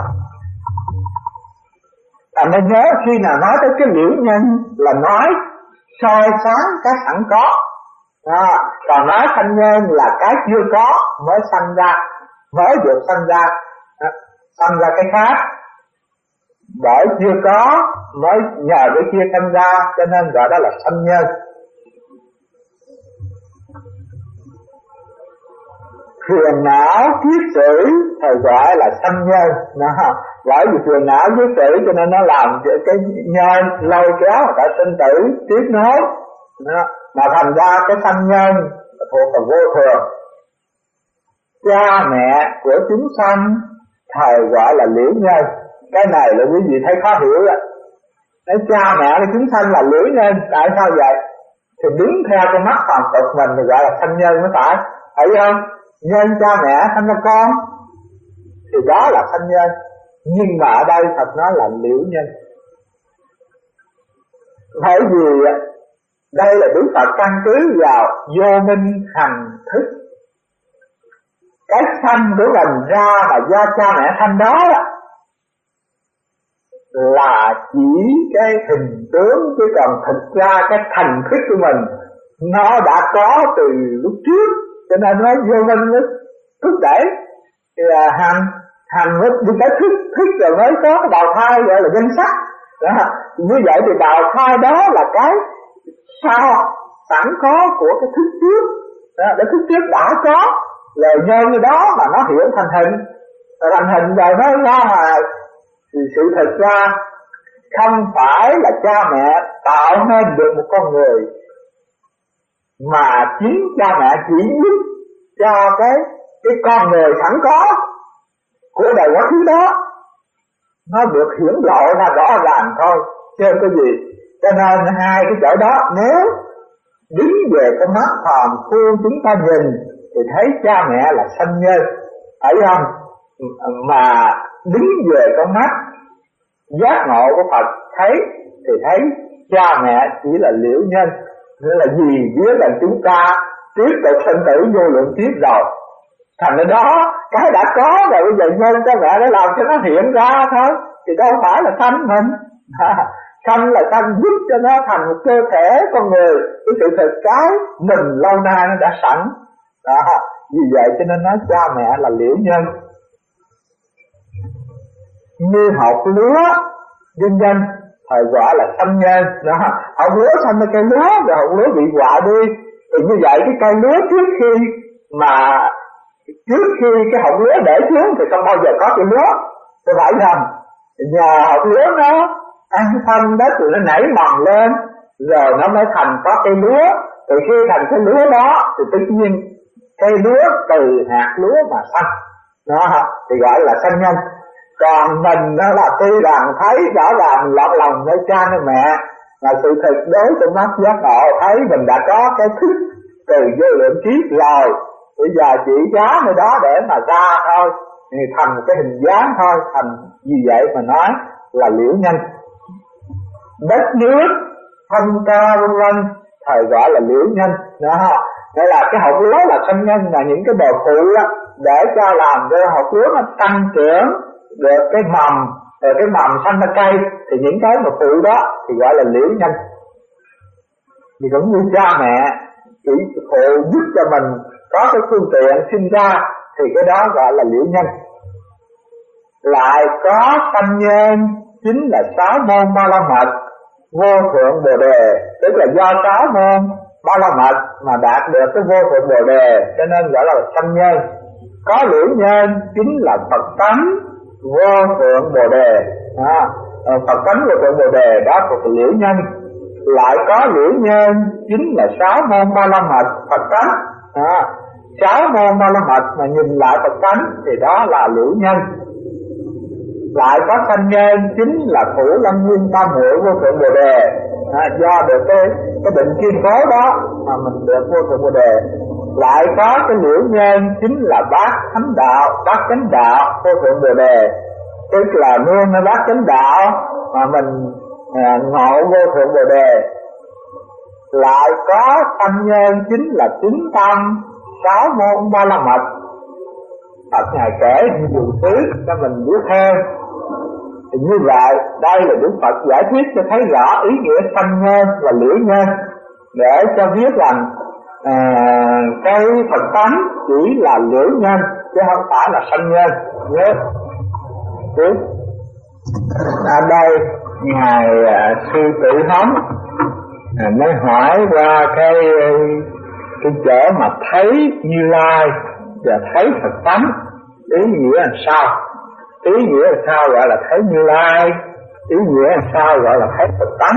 Nên nhớ khi nào nói tới cái liễu nhân là nói soi sáng cái sẵn có. Còn nói sanh nhân là cái chưa có mới sanh ra, mới được sanh ra, sanh ra cái khác. Bởi chưa có mới nhờ cái kia sanh ra, cho nên gọi đó là sanh nhân. Phiền não kiết sử thầy gọi là sanh nhân. Bởi vì phiền não kiết sử cho nên nó làm cho cái nhân lôi kéo người ta sinh tử tiếp nối. Mà thành ra cái sanh nhân thuộc vào vô thường. Cha mẹ của chúng sanh thầy gọi là liễu nhân. Cái này là quý vị thấy khó hiểu đó. Cái cha mẹ của chúng sanh là liễu nhân. Tại sao vậy? Thì đứng theo cái mắt phàm tục mình thì gọi là sanh nhân mới phải. Thấy không? Nhân cha mẹ sanh ra con thì đó là sanh nhân. Nhưng mà ở đây Phật nói là liễu nhân. Bởi vì đây là Đức Phật căn cứ vào vô minh hành thức. Cái sanh của mình ra mà do cha mẹ sanh đó là chỉ cái hình tướng, chứ còn thực ra cái thành thức của mình nó đã có từ lúc trước, cho nên nó vô minh nó thúc đẩy là hành mới đi tới thức rồi mới có cái bào thai gọi là danh sắc. Như vậy thì bào thai đó là cái sao sẵn có của cái thức trước. Cái thức trước đã có lời nhân đó mà nó hiểu thành hình, thành hình rồi nó ra ngoài. Thì sự thật ra không phải là cha mẹ tạo nên được một con người, mà chính cha mẹ chỉ giúp cho cái con người sẵn có của đời quá khứ đó nó được hiển lộ ra rõ ràng thôi, chứ không có gì. Cho nên hai cái chỗ đó nếu đứng về cái mắt phàm phu chúng ta nhìn thì thấy cha mẹ là sanh nhân, phải không? Mà đứng về con mắt giác ngộ của Phật thấy thì thấy cha mẹ chỉ là liễu nhân. Nghĩa là gì? Biết là chúng ta tiếp tục sinh tử vô lượng kiếp rồi, thành ra đó cái đã có rồi, bây giờ nhân cha mẹ để làm cho nó hiện ra thôi, thì đâu phải là sanh mình. Sanh là sanh giúp cho nó thành một cơ thể con người. Cái sự thực cái mình lâu nay nó đã sẵn đó. Vì vậy cho nên nói cha mẹ là liễu nhân. Như hột lúa dân dân thời gọi là sanh nhân đó. Hột lúa sanh ra cây lúa rồi hột lúa bị hoại đi. Thì như vậy cái cây lúa trước khi cái hột lúa để xuống thì không bao giờ có cây lúa. Tôi phải rằng nhờ hột lúa nó ăn phân đất rồi nó nảy mầm lên, rồi nó mới thành có cây lúa. Từ khi thành cây lúa đó thì tự nhiên cây lúa từ hạt lúa mà xanh, đó thì gọi là sanh nhân. Còn mình đó là tuy rằng thấy rõ ràng lọt lòng nơi cha nơi mẹ, là sự thực đối trong mắt giác ngộ thấy mình đã có cái thức từ vô lượng kiếp rồi, bây giờ chỉ giá nơi đó để mà ra thôi, thì thành một cái hình dáng thôi. Thành vì vậy mà nói là liễu nhân. Đất nước thân ca vân vân thời gọi là liễu nhân đó. Đây là cái hột lúa là sanh nhân, là những cái bờ phụ đó, để cho làm cho hột lúa nó tăng trưởng được cái mầm, rồi cái mầm sanh ra cây, thì những cái mà phụ đó thì gọi là liễu nhân. Thì cũng như cha mẹ chỉ phụ giúp cho mình có cái phương tiện sinh ra, thì cái đó gọi là liễu nhân. Lại có sanh nhân chính là 6 môn ba la mật vô thượng bồ đề, tức là do 6 môn ba la mật mà đạt được cái vô thượng bồ đề, cho nên gọi là sanh nhân. Có liễu nhân chính là Phật tánh vô thượng bồ đề, Phật tánh vô thượng bồ đề đó thuộc liễu nhân. Lại có liễu nhân chính là 6 môn ba la mật Phật tánh, 6 môn ba la mật mà nhìn lại Phật tánh thì đó là liễu nhân. Lại có sanh nhân chính là Thủ Lâm Nguyên Tam Muội vô thượng bồ đề, do được cái định kiên cố đó mà mình được vô thượng bồ đề. Lại có cái liễu nhân chính là bát thánh đạo, bát chánh đạo vô thượng bồ đề, tức là nương ở bát chánh đạo mà mình ngộ vô thượng bồ đề. Lại có sanh nhân chính là chính tâm 6 môn ba la mật. Phật Ngài kể nhiều thứ cho mình biết thêm. Thì như vậy đây là Đức Phật giải thích cho thấy rõ ý nghĩa sanh nhân và liễu nhân, để cho biết rằng cái Phật tánh chỉ là liễu nhân chứ không phải là sanh nhân nhé. Tiếp ở đây Ngài Sư Tử Hống mới hỏi qua cái chỗ mà thấy Như Lai và thấy Phật tánh, ý nghĩa là sao? Ý nghĩa là sao gọi là thấy Như Lai? Ý nghĩa là sao gọi là thấy Phật tánh?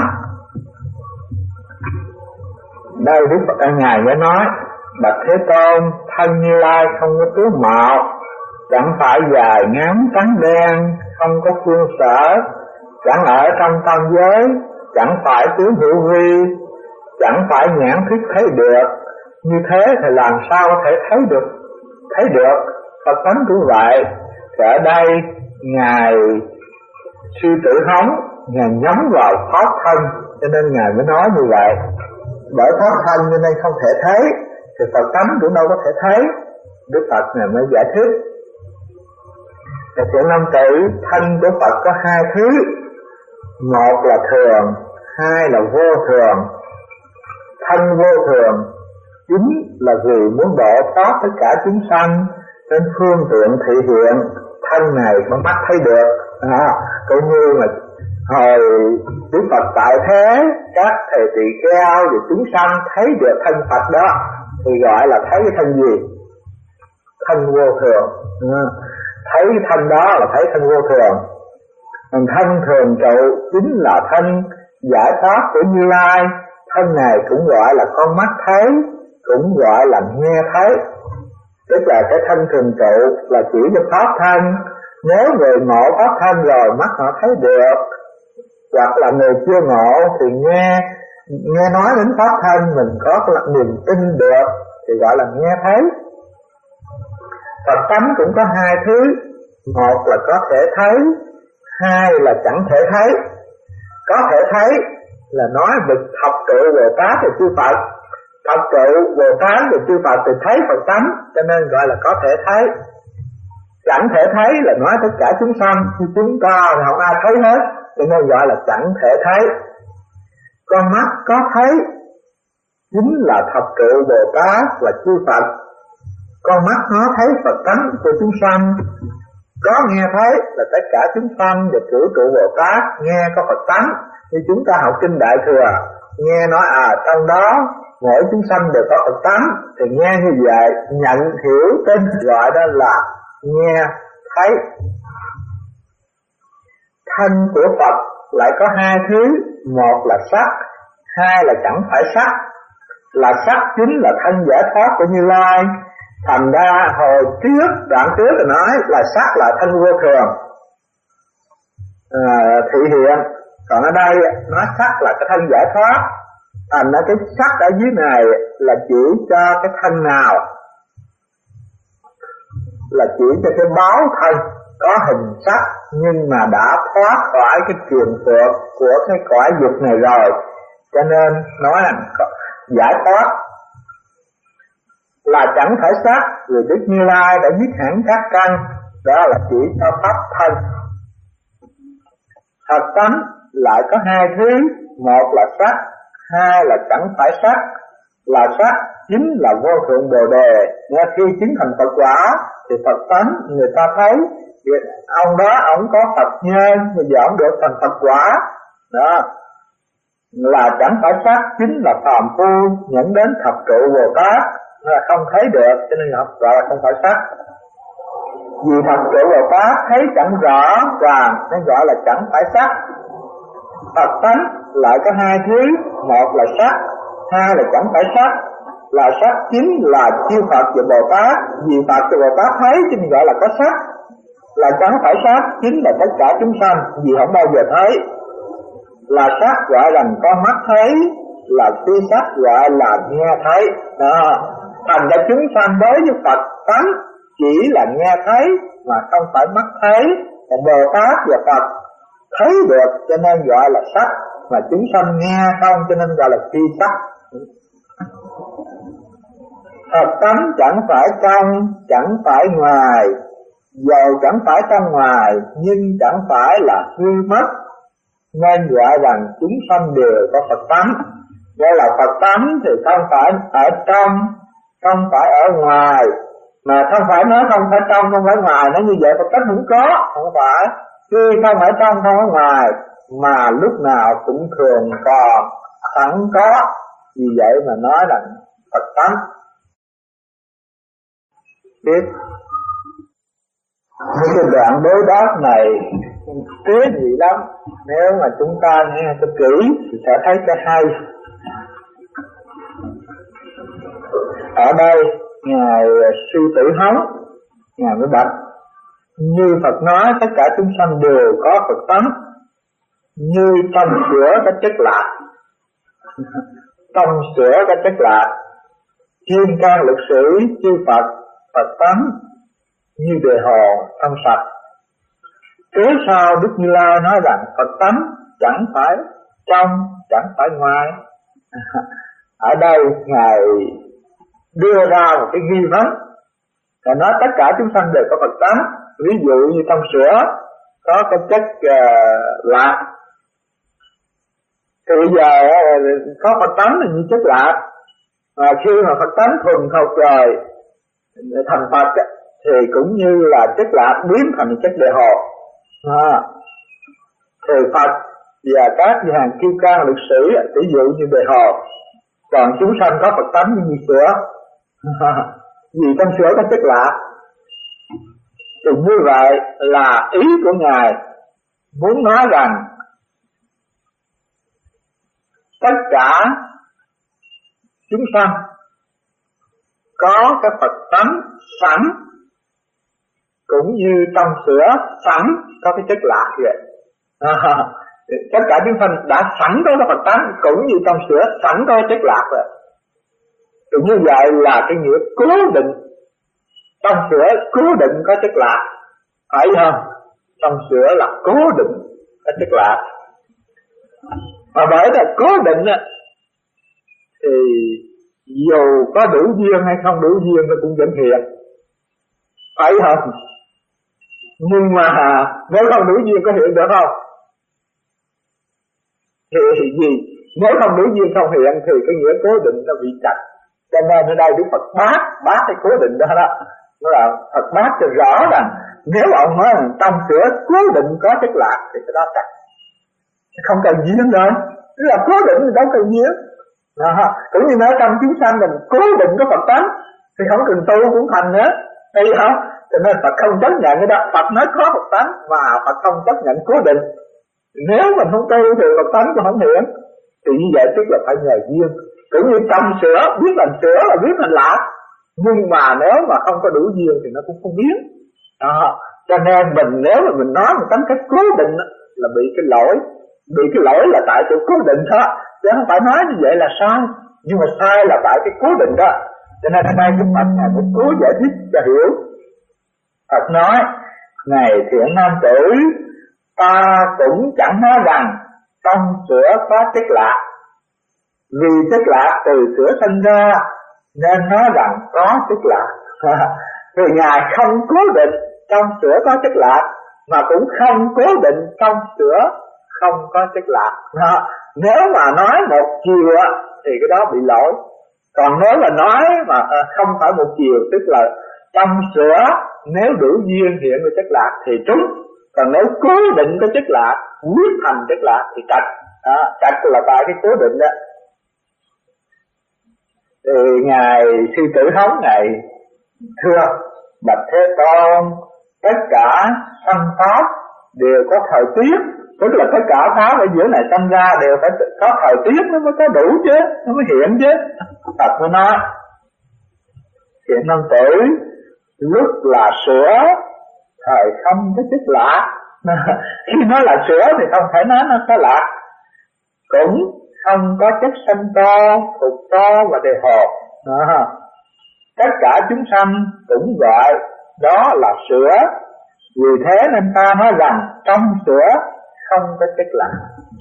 Đây Đức Phật Ngài mới nói: Bạch Thế Tôn, thân Như Lai không có tướng mạo, chẳng phải dài ngắn trắng đen, không có phương sở, chẳng ở trong tam giới, chẳng phải tướng hữu vi, chẳng phải nhãn thức thấy được. Như thế thì làm sao có thể thấy được? Thấy được Phật tánh cũng vậy. Thì ở đây Ngài Sư Tử Hống Ngài nhắm vào pháp thân, cho nên Ngài mới nói như vậy. Bởi pháp thân cho nên không thể thấy, thì Phật tánh cũng đâu có thể thấy. Đức Phật này mới giải thích. Thì chuyện năm tử, thân của Phật có 2 thứ. Một là thường, 2 là vô thường. Thân vô thường chính là vì muốn độ thoát tất cả chúng sanh, nên phương tiện thị hiện thân này con mắt thấy được. Cũng như là hồi Đức Phật tại thế, các thầy tỳ kheo và chúng sanh thấy được thân Phật đó thì gọi là thấy cái thân gì? Thân vô thường. Thấy thân đó là thấy thân vô thường. Còn thân thường trụ chính là thân giải thoát của Như Lai. Thân này cũng gọi là con mắt thấy, cũng gọi là nghe thấy. Tức là cái thân thường trụ là chỉ cho pháp thân. Nếu người ngộ pháp thân rồi mắt họ thấy được, hoặc là người chưa ngộ thì nghe nói đến pháp thân mình có niềm tin được thì gọi là nghe thấy. Phật tánh cũng có 2 thứ. Một là có thể thấy, 2 là chẳng thể thấy. Có thể thấy là nói về thập trụ Bồ Tát và chư Phật. Thập trụ Bồ Tát và chư Phật thì thấy Phật tánh, cho nên gọi là có thể thấy. Chẳng thể thấy là nói tất cả chúng sanh, như chúng ta thì không ai thấy hết, cho nên gọi là chẳng thể thấy. Con mắt có thấy chính là thập trụ Bồ Tát và chư Phật. Con mắt nó thấy Phật tánh của chúng sanh. Có nghe thấy là tất cả chúng sanh và cửu trụ Bồ Tát nghe có Phật tánh. Như chúng ta học kinh Đại Thừa, nghe nói trong đó mỗi chúng sanh đều có Phật tánh, thì nghe như vậy nhận hiểu tin gọi đó là nghe thấy. Thân của Phật lại có 2 thứ. Một là sắc, hai là chẳng phải sắc, là sắc chính là thân giải thoát của Như Lai. Thành ra hồi trước, đoạn trước thì nói là sắc là thân vô thường thị hiện, còn ở đây nói sắc là cái thân giải thoát. Thành ra cái sắc ở dưới này là chỉ cho cái thân nào, là chỉ cho cái báo thân có hình sắc nhưng mà đã thoát khỏi cái truyền thuộc của cái cõi dục này rồi, cho nên nói là giải thoát. Là chẳng phải sắc, người Đức Như Lai đã giết hẳn các căn, đó là chỉ cho pháp thân. Thật tánh lại có hai thứ, một là sắc, hai là chẳng phải sắc. Là sắc chính là vô thượng Bồ Đề, nghe khi chứng thành Phật quả thì Phật tánh người ta thấy ông đó ông có Phật nhân, bây giờ ông được thành Phật quả đó. Là chẳng phải sắc chính là phàm phu nhận đến thập trụ Bồ Tát là không thấy được, cho nên gọi là không phải sắc. Vì thập trụ Bồ Tát thấy chẳng rõ ràng nên gọi là chẳng phải sắc. Phật tánh lại có hai thứ, một là sắc, hai là chẳng phải sắc. Là sắc chính là chư Phật và Bồ Tát, vì Phật và Bồ Tát thấy cho nên gọi là có sắc. Là chẳng phải sắc chính là tất cả chúng sanh, vì không bao giờ thấy. Là sắc gọi là có mắt thấy, là phi sắc gọi là nghe thấy đó. Thành ra chúng sanh đối với Phật tánh chỉ là nghe thấy mà không phải mắt thấy, còn Bồ Tát và Phật thấy được cho nên gọi là sắc, mà chúng sanh nghe không cho nên gọi là phi sắc. Phật tánh chẳng phải trong, chẳng phải ngoài, dầu chẳng phải trong ngoài nhưng chẳng phải là hư mất, nên gọi rằng chúng sanh đều có Phật tánh. Gọi là Phật tánh thì không phải ở trong, không phải ở ngoài, mà không phải nói không phải trong, không phải ngoài, nó như vậy Phật tánh cũng có, không phải. Khi không ở trong, không ở ngoài, mà lúc nào cũng thường còn, sẵn có, vì vậy mà nói là Phật tánh. Tiếp cái đoạn đối đáp này tế nhị lắm, nếu mà chúng ta nghe cho kỹ thì sẽ thấy cái hay. Ở đây ngài sư tử hống, ngài mới bạch như Phật nói tất cả chúng sanh đều có Phật tánh, như trong sữa có chất lạc. Trong sữa có chất lạc, thiên can lực sĩ chư Phật Phật tánh như đề hồ trong sạch. Kế sau Đức Như Lai nói rằng Phật tánh chẳng phải trong, chẳng phải ngoài. Ở đây ngài đưa ra một cái nghi vấn, là nói tất cả chúng sanh đều có Phật tánh. Ví dụ như trong sữa có cái chất lạc, thì bây giờ có Phật tánh là như chất lạc, mà khi mà Phật tánh thuần thuộc rồi thành Phật thì cũng như là chất lạc biến thành chất địa hồ. Thì Phật và các vị hàng kim cang lực sĩ ví dụ như bề hồ, còn chúng sanh có Phật tánh như sữa. Vì trong sữa có chất lạ. Thì như vậy là ý của Ngài muốn nói rằng tất cả chúng sanh có cái Phật tánh sẵn, cũng như trong sữa sẵn có cái chất lạ vậy. Tất cả chúng sanh đã sẵn có cái Phật tánh, cũng như trong sữa sẵn có chất lạc rồi. Thì như vậy là cái nghĩa cố định, trong sữa cố định có chất lạc, phải không? Trong sữa là cố định có chất lạc. Mà bởi là cố định thì dù có đủ duyên hay không đủ duyên nó cũng vẫn hiện, phải không? Nhưng mà nếu không đủ duyên có hiện được không? Thì gì? Nếu không đủ duyên không hiện thì cái nghĩa cố định nó bị chặt. Cho nên ở đây Đức Phật bác cái cố định đó đó. Nó là Phật bác cho rõ rằng nếu ông nói rằng trong sữa cố định có chất lạc thì cái đó chặt, không cần duyên nữa. Tức là cố định thì đâu cần duyên. Cũng như nói trong chúng sanh mình cố định có Phật tánh thì không cần tu cũng thành nữa, thấy không? Cho nên Phật không chấp nhận cái đó. Phật nói có Phật tánh mà Phật không chấp nhận cố định. Nếu mình không tu thì Phật tánh cũng không hiện. Thì như vậy tức là phải nhờ duyên. Cũng như trong sữa, biết làm sữa là biết thành lạc, nhưng mà nếu mà không có đủ duyên thì nó cũng không biết. Cho nên nếu mà mình nói một tính cách cố định là bị cái lỗi là tại sự cố định đó, chứ không phải nói như vậy là sai. Nhưng mà sai là tại cái cố định đó. Cho nên hôm nay chúng ta phải cố giải thích cho hiểu. Phật nói: này thiện nam tử, ta cũng chẳng nói rằng trong sữa có chất lạc, vì chất lạc từ sữa sinh ra nên nói rằng có chất lạc. Thì Ngài không cố định trong sữa có chất lạc, mà cũng không cố định trong sữa không có chất lạc. Nếu mà nói một chiều thì cái đó bị lỗi. Còn nếu mà nói mà không phải một chiều, tức là trong sữa nếu đủ duyên hiện với chất lạc thì trúng. Còn nếu cố định có chất lạc, quyết thành chất lạc thì trật. Trật là tại cái cố định đó. Thì Ngài Sư Tử Hống Ngài thưa: bạch Thế Tôn, tất cả sanh pháp đều có thời tiết, tức là tất cả pháp ở giữa này sanh ra đều phải có thời tiết nó mới có đủ chứ, nó mới hiện chứ. Phật mới nói: thiện nam tử, lúc là sữa thời không có chất lạc. Khi nói là sữa thì không thể nói nó có lạc, cũng không có chất sanh to, phục to và đề hồ. Tất cả chúng sanh cũng gọi đó là sữa. Vì thế nên ta nói rằng trong sữa không có chất lạc.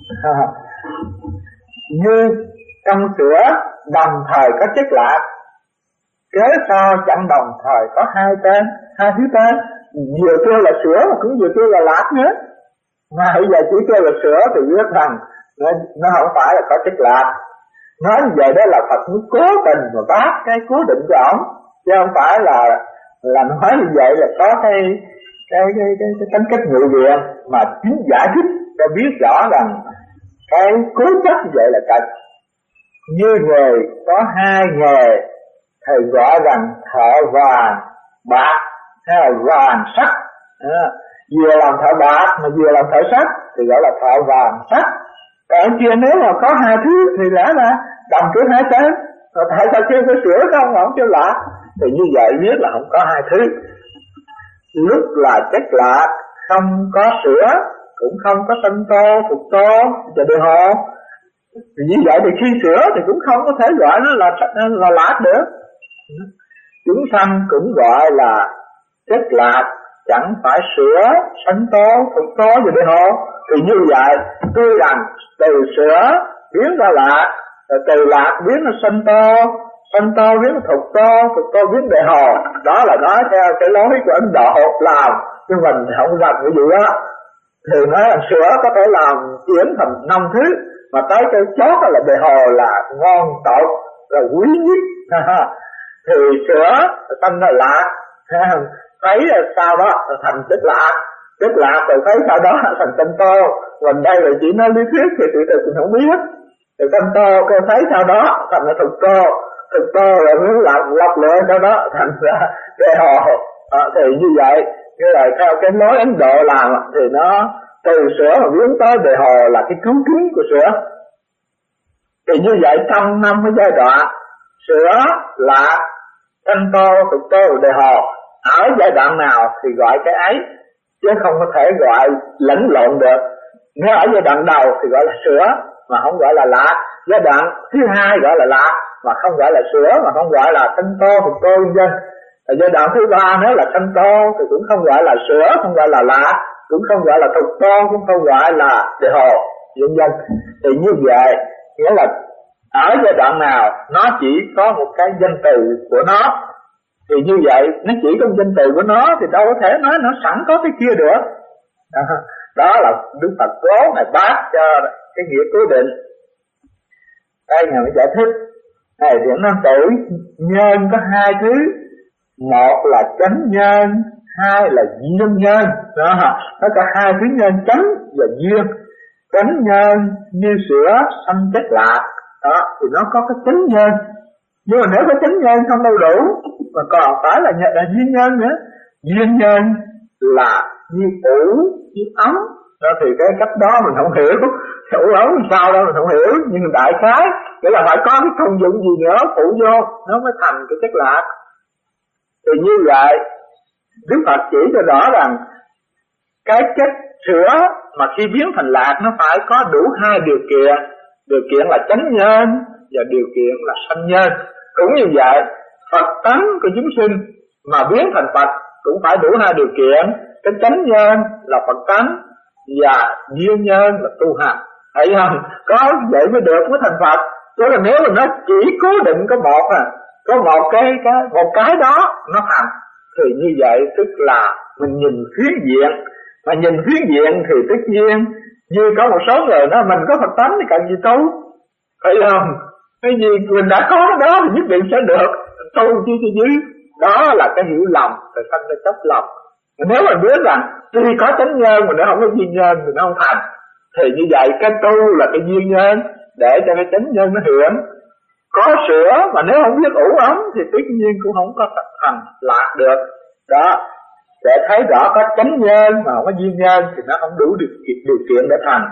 Như trong sữa đồng thời có chất lạc, cớ sao chẳng đồng thời có hai thứ tên, vừa kêu là sữa mà cũng vừa kêu là lạc nữa. Mà bây giờ chỉ kêu là sữa thì biết rằng nó không phải là có chất lạc. Nói như vậy đó là Phật muốn cố tình mà bác cái cố định của ổng, chứ không phải là nói như vậy là có cái tính cách ngụy biện, mà chính giải thích cho biết rõ rằng cái cố chấp như vậy là trật. Như người có hai nghề, thầy gọi rằng thợ vàng bạc hay là vàng sắt. Vừa làm thợ bạc mà vừa làm thợ sắt thì gọi là thợ vàng sắt. Còn kia nếu mà có hai thứ thì lẽ là đồng cứ hai tên, rồi tại sao kêu cái sữa không kêu lạc? Thì như vậy biết là không có hai thứ. Lúc là chất lạc không có sữa, cũng không có sanh tô, phục tô và đề hồ. Thì như vậy thì khi sữa thì cũng không có thể gọi nó là lạc nữa. Chúng sanh cũng gọi là chất lạc, chẳng phải sữa sanh tô, phục tô và đề hồ. Thì như vậy tuy rằng từ sữa biến ra lạc, từ lạc biến nó sanh tô biến nó phục tô biến đề hồ. Đó là nói theo cái lối của Ấn Độ làm, chứ mình không gặp cái gì đó. Thì nói là sữa có thể làm chuyển thành 5 thứ, mà tới cái chót là đề hồ là ngon tột, là quý nhất. Thì sữa sanh ra lạc, thấy sau đó thành chất lạc rồi thấy sau đó thành sanh tô. Mình đây là chỉ nói lý thuyết thì tụi mình không biết. Rồi sanh tô cô thấy sau đó thành là thực tô rồi muốn làm lọc lựa sau đó thành ra đề hồ. Thì như vậy, như là theo cái lối Ấn Độ làm thì nó từ sữa mà biến tới đề hồ là cái cứu kính của sữa. Thì như vậy trong 5 cái giai đoạn sữa, lạc, sanh tô, thực tô, đề hồ, ở giai đoạn nào thì gọi cái ấy, chứ không có thể gọi lẫn lộn được. Nếu ở giai đoạn đầu thì gọi là sữa mà không gọi là lạc, giai đoạn thứ hai gọi là lạc mà không gọi là sữa, mà không gọi là sanh tô, thực tô vân vân. Giai đoạn thứ ba nếu là sanh tô thì cũng không gọi là sữa, không gọi là lạc, cũng không gọi là thực tô, cũng không gọi là đề hồ vân vân. Thì như vậy nghĩa là ở giai đoạn nào nó chỉ có một cái danh từ của nó. Thì như vậy nó chỉ có danh từ của nó thì đâu có thể nói nó sẵn có cái kia được. Đó là Đức Phật cố này bác cho cái nghĩa cố định. Đây Ngài mới giải thích: này thiện nam tử, nhân có hai thứ, một là chánh nhân, hai là duyên nhân. Đó, nó có hai thứ nhân, chánh và duyên. Chánh nhân như sữa sanh chất lạc, đó thì nó có cái chánh nhân. Nhưng mà nếu có chánh nhân không đâu đủ, mà còn phải là duyên nhân nữa. Duyên nhân là như ủ, như ấm. Đó thì cái cách đó mình không hiểu, ủ ấm sao đâu mình không hiểu, nhưng đại khái nghĩa là phải có cái công dụng gì nữa phụ vô nó mới thành cái chất lạc. Thì như vậy Đức Phật chỉ cho rõ rằng cái chất sữa mà khi biến thành lạc nó phải có đủ hai điều kiện. Điều kiện là chánh nhân và điều kiện là sanh nhân. Cũng như vậy Phật tánh của chúng sinh mà biến thành Phật cũng phải đủ hai điều kiện. Cái chánh nhân là Phật tánh và duyên nhân là tu hành. Thấy không? Có vậy mới được, mới thành Phật. Chứ là nếu mà nó chỉ cố định có một có một cái đó nó thành, thì như vậy tức là mình nhìn phiến diện. Mà nhìn phiến diện thì tất nhiên như có một số người nói mình có Phật tánh thì cần gì tu, phải không? Cái gì mình đã có cái đó thì nhất định sẽ được, tu chi cho dưới. Đó là cái hiểu lầm, rồi sanh ra chấp lầm. Nếu mà biết rằng tuy có chánh nhân mà nó không có duyên nhân thì nó không thành, thì như vậy cái tu là cái duyên nhân để cho cái chánh nhân nó hiện. Có sữa mà nếu không biết ủ ấm thì tất nhiên cũng không có thành lạc được. Đó, để thấy rõ có chánh nhân mà không có duyên nhân thì nó không đủ điều kiện để thành.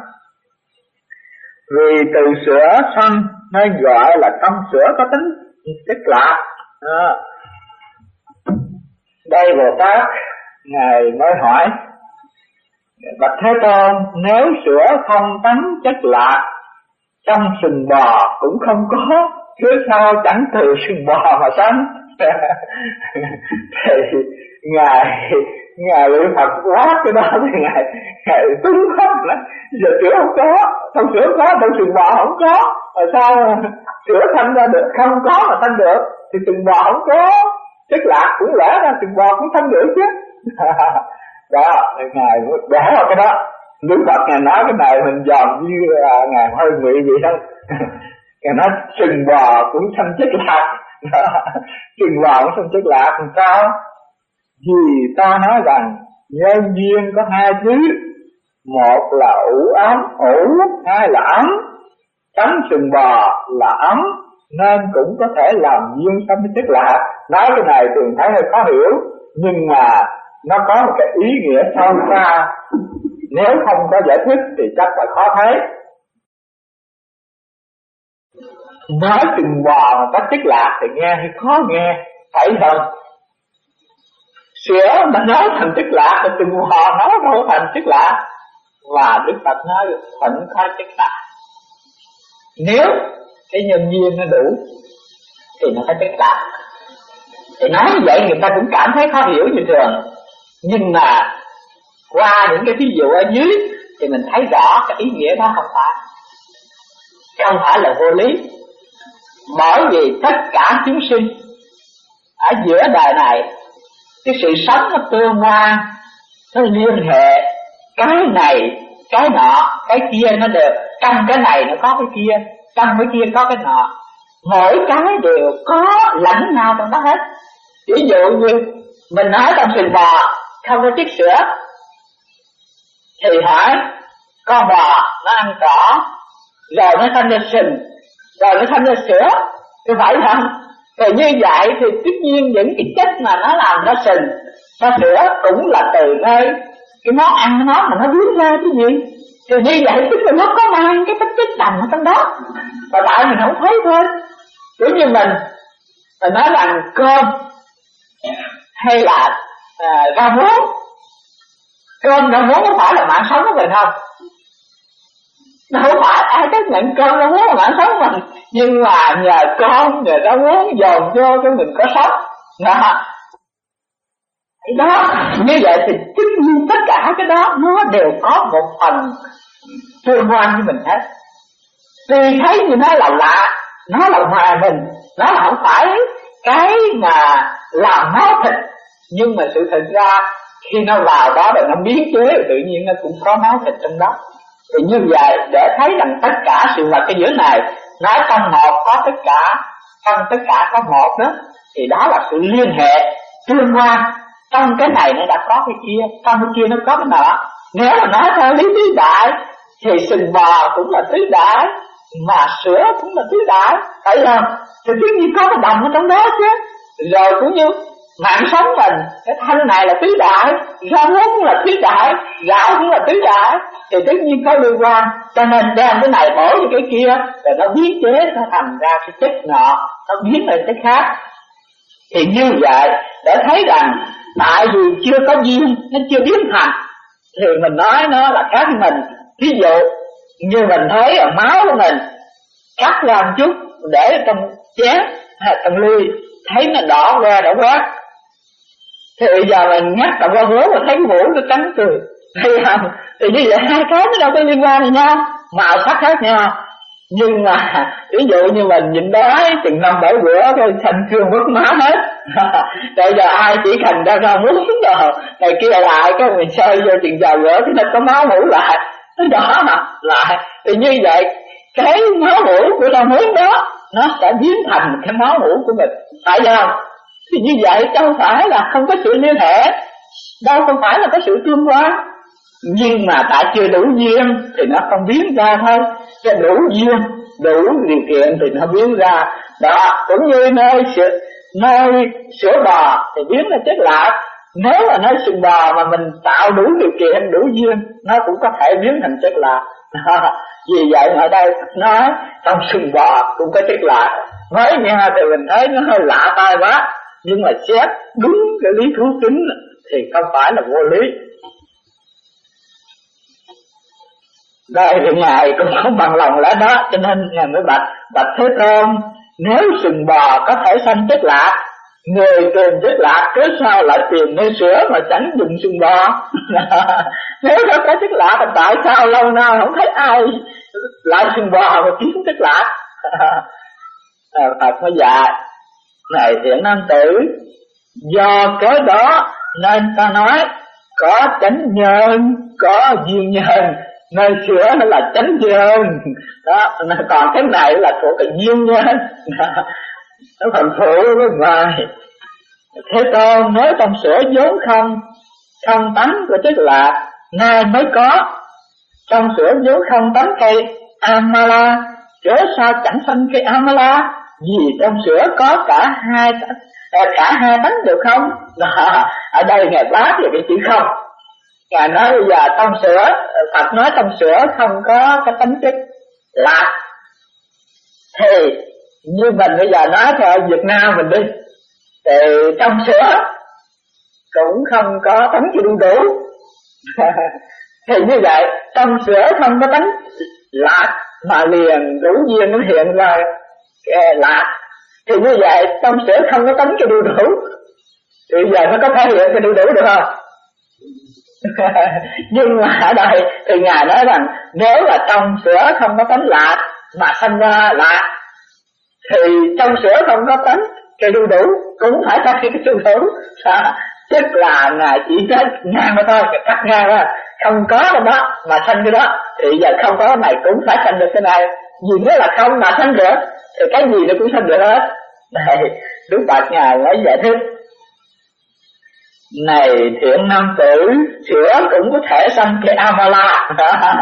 Vì từ sữa sanh nên gọi là trong sữa có tính chất lạc. Đây Bồ Tát Ngài mới hỏi: Bạch Thế Tôn, nếu sữa không tánh chất lạc, trong sừng bò cũng không có, chứ sao chẳng từ sừng bò mà sanh? Thì Ngài Luyện Phật quá cái đó thì Ngài túng hết đó. Giờ sữa không có, trong sữa có, trong sừng bò không có, rồi sao sữa sanh ra được? Không có mà sanh được, thì sừng bò không có chất lạc, cũng lẽ ra sừng bò cũng sanh được chứ. Đó, Ngài bẻ vào cái đó. Đức Phật Ngài nói cái này mình dòm như Ngài hơi ngụy vậy đó. Ngài nói sừng bò cũng sanh chất lạc. Sừng bò cũng sanh chất lạc làm sao? Vì ta nói rằng nhân duyên có hai thứ, một là ủ ấm, hai là ấm. Tánh sừng bò là ấm nên cũng có thể làm duyên sanh chất lạc. Nói cái này thường thấy hơi khó hiểu, nhưng mà nó có một cái ý nghĩa sâu xa. Nếu không có giải thích thì chắc là khó thấy. Nói sừng bò mà có chất lạc thì nghe hay khó nghe, phải không? Sữa mà nói thành chất lạc thì sừng bò nói đâu thành chất lạc. Và Đức Phật nói vẫn có chất lạc. Nếu cái nhân duyên nó đủ thì nó có chất lạc. Thì nói như vậy người ta cũng cảm thấy khó hiểu như thường. Nhưng mà qua những cái ví dụ ở dưới thì mình thấy rõ cái ý nghĩa đó không phải là vô lý. Bởi vì tất cả chúng sinh ở giữa đời này, cái sự sống nó tương quan, nó liên hệ, cái này cái nọ, cái kia nó đều, trong cái này nó có cái kia, trong cái kia có cái nọ, mỗi cái đều có lẫn nhau trong đó hết. Ví dụ như mình nói trong sừng bò không có chất sữa, thì hỏi con bò nó ăn cỏ rồi nó sanh ra sừng, rồi nó sanh ra sữa, thì phải không? Rồi như vậy thì tất nhiên những cái chất mà nó làm ra sừng, ra sữa cũng là từ nơi cái món ăn nó mà nó biến ra cái gì. Thì như vậy tức là nó có mang cái chất đậm ở trong đó, và tại mình không thấy thôi. Giống như mình nói rằng cơm hay là rau muống, cơm rau muống có phải là mạng sống của mình không? Nó không phải ai chấp nhận cơm rau muống là mạng sống của mình, nhưng mà nhờ cơm nhờ rau muống dồn vô cho mình có sống. Đó, như vậy thì tất nhiên tất cả cái đó nó đều có một phần tương quan với mình hết. Tuy thấy như nó là lạ, nó là hòa mình, nó là không phải cái mà làm máu thịt, nhưng mà sự thật ra khi nó vào đó rồi nó biến chế, tự nhiên nó cũng có máu thịt trong đó. Thì như vậy để thấy rằng tất cả sự vật cái giữa này, nói trong một có tất cả, trong tất cả có một đó, thì đó là sự liên hệ tương quan. Trong cái này nó đã có cái kia, trong cái kia nó có cái nọ. Nếu mà nói theo lý tứ đại thì sừng bò cũng là tứ đại, mà sữa cũng là tứ đại, phải không? Thì tất nhiên có cái đồng ở trong đó chứ. Rồi cũng như mạng sống mình, cái thân này là tứ đại, rau muống cũng là tứ đại, gạo cũng là tứ đại, thì tất nhiên có liên quan. Cho nên đem cái này bổ cho cái kia, rồi nó biến chế, nó thành ra cái chất nọ, nó biến thành cái khác. Thì như vậy để thấy rằng tại vì chưa có duyên nó chưa biến thành, thì mình nói nó là khác mình. Ví dụ như mình thấy ở máu của mình cắt ra một chút để trong chén hay trong ly, thấy nó đỏ qua đỏ quát, thì bây giờ mình ngắt đầu qua vố và thấy cái vũ nó trắng cười, thấy không? Thì như vậy hai cái nó đâu có liên quan gì nhau, màu sắc khác nhau. Nhưng mà ví dụ như mình nhịn đói chừng 5-7 bữa thôi thành xương mất máu hết. Bây giờ ai chỉ thành ra rau muống rồi này kia lại cái mình sơi vô chừng vài bữa thì nó có máu mủ lại, nó đỏ lại. Thì như vậy cái máu mủ của rau muống đó nó sẽ biến thành cái máu mủ của mình, phải không? Thì như vậy đâu phải là không có sự liên hệ, đâu không phải là có sự tương quan. Nhưng mà tại chưa đủ duyên thì nó không biến ra thôi. Cái đủ duyên, đủ điều kiện thì nó biến ra. Đó, cũng như nơi sữa bò thì biến ra chất lạc. Nếu mà nơi sừng bò mà mình tạo đủ điều kiện, đủ duyên, nó cũng có thể biến thành chất lạc. Vì vậy ở đây nói trong sừng bò cũng có chất lạc. Nói nghe thì mình thấy nó hơi lạ tai quá, nhưng mà xét đúng cái lý thú tính thì không phải là vô lý. Đây thì Ngài cũng không bằng lòng lẽ đó, cho nên Ngài mới bạch Thế Tôn, nếu sừng bò có thể sanh chất lạc, người tìm chất lạc cớ sao lại tìm nơi sữa mà chẳng dùng sừng bò? Nếu nó có chất lạc thì tại sao lâu nay không thấy ai lại sừng bò mà kiếm chất lạc? Phật mới dạy, này thiện nam tử, do cái đó nên ta nói có chánh nhân, có duyên nhân. Nơi sữa nó là chánh nhân đó, còn cái này là thuộc về duyên nhân, nó phần phụ bên ngoài. Thế Tôn, nếu trong sữa vốn không tánh của chất lạc, nay mới có. Trong sữa vốn không tánh cây amala, cớ sao chẳng sanh cây amala? Vì trong sữa có cả hai tánh được không? Ở đây Ngài bác về cái chữ không. Ngài nói bây giờ trong sữa, Phật nói trong sữa không có cái tính chất lạc. Thì như mình bây giờ nói theo Việt Nam mình đi, thì trong sữa cũng không có tính cho đủ. Thì như vậy trong sữa không có tính lạc mà liền đủ duyên nó hiện ra cái lạc. Thì như vậy trong sữa không có tính cho đủ. Thì giờ nó có thể hiện cái đủ được không? Nhưng mà ở đây thì Ngài nói rằng nếu là trong sữa không có tánh lạc mà sanh ra lạc, thì trong sữa không có tánh cái đu đủ cũng phải có cái đu đủ. Tức là Ngài chỉ nói ngang mà thôi, cắt ngang đó, không có cái đó mà sanh cái đó, thì giờ không có cái này cũng phải sanh được cái này. Vì nếu là không mà sanh được thì cái gì nó cũng sanh được hết. Đây Đức Phật Ngài nói giải thích, này thiện nam tử, sữa cũng có thể sanh cái amala.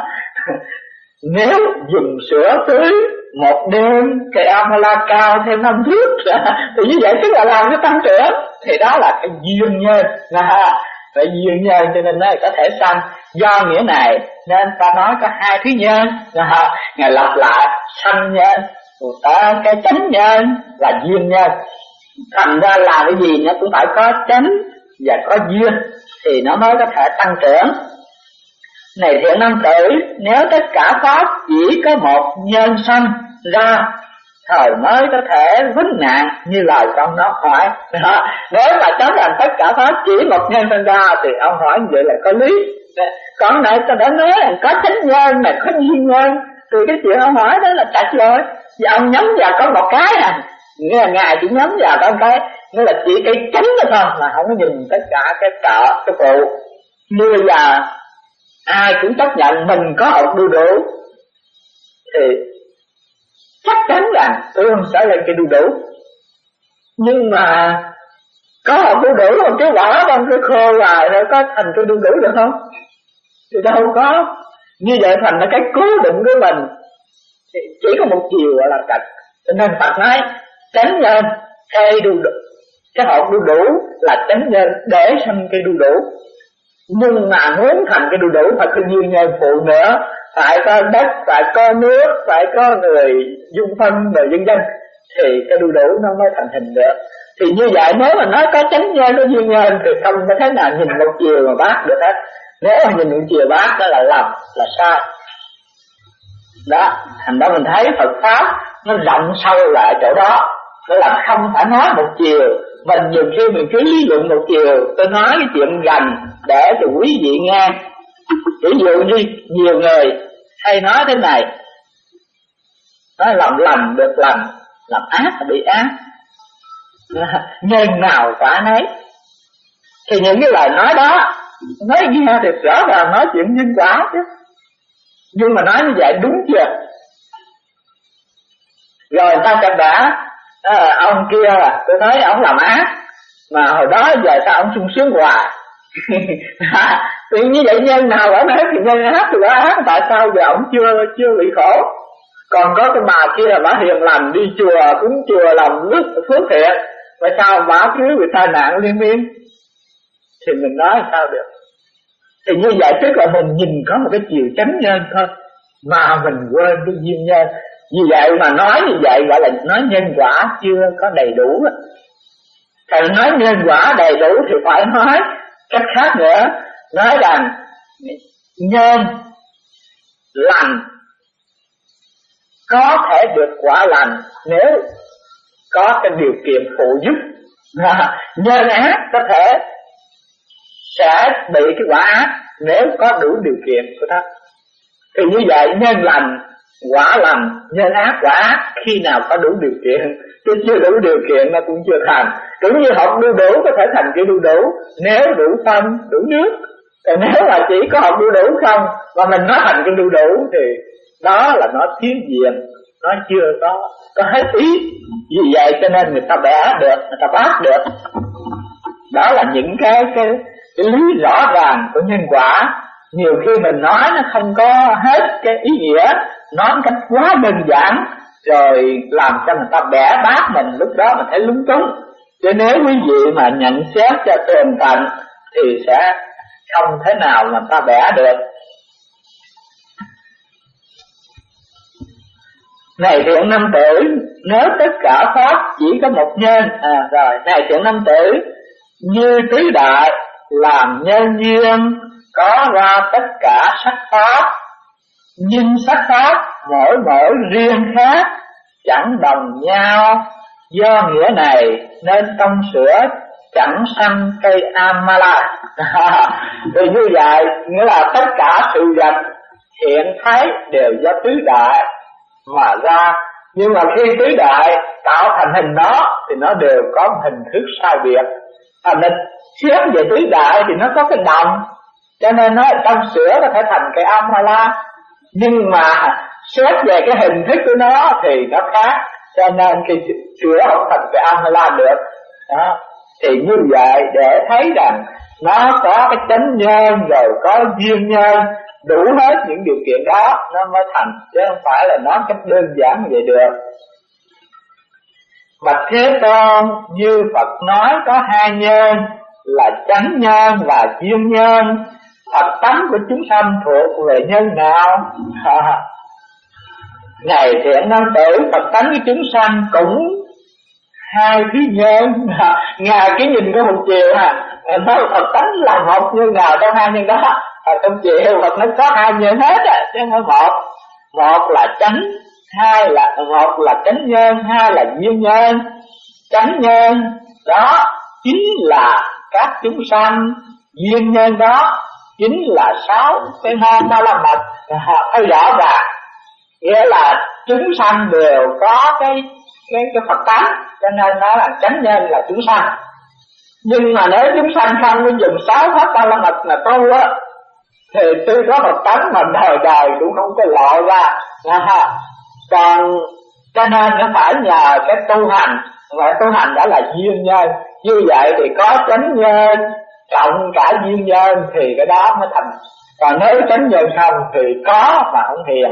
Nếu dùng sữa tưới một đêm cái amala cao thêm 5 thước thì như vậy tức là làm cái tăng trưởng, thì đó là cái duyên nhân. Cái duyên nhân cho nên nó có thể sanh. Do nghĩa này nên ta nói có hai thứ nhân. Ngài lặp lại sanh nhân, cái chánh nhân là duyên nhân. Thành ra làm cái gì nó cũng phải có chánh và có duyên thì nó mới có thể tăng trưởng. Này thiện nam tử, nếu tất cả pháp chỉ có một nhân sanh ra thời mới có thể vĩnh nạn như lời con nó hỏi. Nếu mà cho rằng tất cả pháp chỉ một nhân sanh ra thì ông hỏi như vậy là có lý. Còn này tôi đã nói là có chánh nhân này, có duyên nhân, thì cái chuyện ông hỏi đó là chặt rồi. Và ông nhắm vào có một cái nghĩa là Ngài chỉ nhắm vào có một cái, nghĩa là chỉ cái chánh đó thôi, mà không có nhìn tất cả cái trợ, cái phụ. Như bây giờ ai cũng chấp nhận mình có hột đu đủ thì chắc chắn là tương sẽ lên cái đu đủ. Nhưng mà có hột đu đủ mà cái vỏ trong cái khô rồi nó có thành cái đu đủ được không? Thì đâu có. Như vậy thành là cái cố định của mình thì chỉ có một chiều gọi là cạnh. Cho nên Phật nói tránh nhân cây đu đủ, Cái hột đu đủ là chánh nhân để sanh cây đu đủ. Nhưng mà muốn thành cái đu đủ phải có duyên nhân phụ nữa, phải có đất, phải có nước, phải có người dung phân rồi vân vân, thì cái đu đủ nó mới thành hình được. Thì như vậy nếu mà nói có chánh nhân, có duyên nhân thì không có thế nào nhìn một chiều mà bác được hết. Nếu mà nhìn một chiều bác đó là lầm, là sai. Đó, thành ra mình thấy Phật Pháp nó rộng sâu lại chỗ đó. Nó là không phải nói một chiều. Mình nhiều khi mình cứ lý luận một chiều. Tôi nói cái chuyện gần để cho quý vị nghe. Ví dụ như nhiều người hay nói thế này: nói làm lành được lành, làm ác là bị ác, nhân nào quả nấy. Thì những cái lời nói đó nói nghe thì rõ ràng nói chuyện nhân quả chứ. Nhưng mà nói như vậy đúng chưa? Rồi ta chẳng đã ông kia là tôi nói ông làm ác, mà hồi đó giờ sao ông sung sướng hoài. Thì như vậy nhân nào quả nấy, thì nhân ác thì quả ác, tại sao giờ ông chưa bị khổ? Còn có cái bà kia là bà hiền lành, đi chùa cúng chùa làm phước thiện, tại sao bà cứ bị tai nạn liên miên? Thì mình nói sao được? Thì như vậy tức là mình nhìn có một cái chiều chánh nhân thôi, mà mình quên cái duyên nhân. Vì vậy mà nói như vậy gọi là nói nhân quả chưa có đầy đủ. Thầy nói nhân quả đầy đủ thì phải nói cách khác nữa, nói rằng nhân lành có thể được quả lành nếu có cái điều kiện phụ giúp. Nhân ác có thể sẽ bị cái quả ác nếu có đủ điều kiện của nó. Thì như vậy nhân lành quả lành, nhân ác quả ác khi nào có đủ điều kiện, chứ chưa đủ điều kiện nó cũng chưa thành. Cũng như hột đu đủ có thể thành cái đu đủ nếu đủ phân, đủ nước. Còn nếu mà chỉ có hột đu đủ không mà mình nói thành cái đu đủ thì đó là nó thiếu diện, nó chưa có hết ý. Vì vậy cho nên người ta bẻ được, người ta bác được. Đó là những cái lý rõ ràng của nhân quả. Nhiều khi mình nói nó không có hết cái ý nghĩa, nói một cách quá đơn giản rồi làm cho người ta bẻ bác mình, lúc đó mình thấy lúng túng. Cho nếu quý vị mà nhận xét cho tường tận thì sẽ không thể nào mà ta bẻ được. Này thiện nam tử, nếu tất cả pháp chỉ có một nhân, rồi này thiện nam tử, như tứ đại làm nhân duyên có ra tất cả sắc pháp, nhưng sắc pháp mỗi riêng khác, chẳng đồng nhau. Do nghĩa này nên tông sửa chẳng sanh cây Amala. Thì như vậy nghĩa là tất cả sự vật hiện thấy đều do tứ đại mà ra, nhưng mà khi tứ đại tạo thành hình đó thì nó đều có một hình thức sai biệt. Mình xét về tứ đại thì nó có cái đồng, cho nên nó trong sữa có thể thành cái Amala, nhưng mà xét về cái hình thức của nó thì nó khác, cho nên khi sữa không thành cái Amala được. Đó. Thì như vậy để thấy rằng nó có cái chánh nhân rồi có duyên nhân, đủ hết những điều kiện đó nó mới thành, chứ không phải là nói cách đơn giản như vậy được. Bạch Thế Tôn, như Phật nói có hai nhân là chánh nhân và duyên nhân, Phật tánh của chúng sanh thuộc về nhân nào? Này thiện nam tử, Phật tánh của chúng sanh cũng hai thứ nhân. Ngài cái nhìn có một chiều nói Phật tánh là một nhân nào trong hai nhân đó. Trong chiều Phật nó có hai nhân hết chứ không phải một. Một là chánh, một là chánh nhân, hai là duyên nhân. Chánh nhân đó chính là các chúng sanh, duyên nhân đó chính là 6 cái môn ba la mật. Thấy rõ ràng, nghĩa là chúng sanh đều có cái Phật tánh, cho nên nó là chánh nhân là chúng sanh. Nhưng mà nếu chúng sanh không có dùng 6 pháp ba la mật là tu á, thì tuy có Phật tánh mà đời đời cũng không có lộ ra. Còn cho nên nó phải nhờ cái tu hành, và tu hành đã là duyên nhân. Như vậy thì có chánh nhân cộng cả duyên nhân thì cái đó mới thành. Còn nếu chánh nhân không thì có mà không hiền.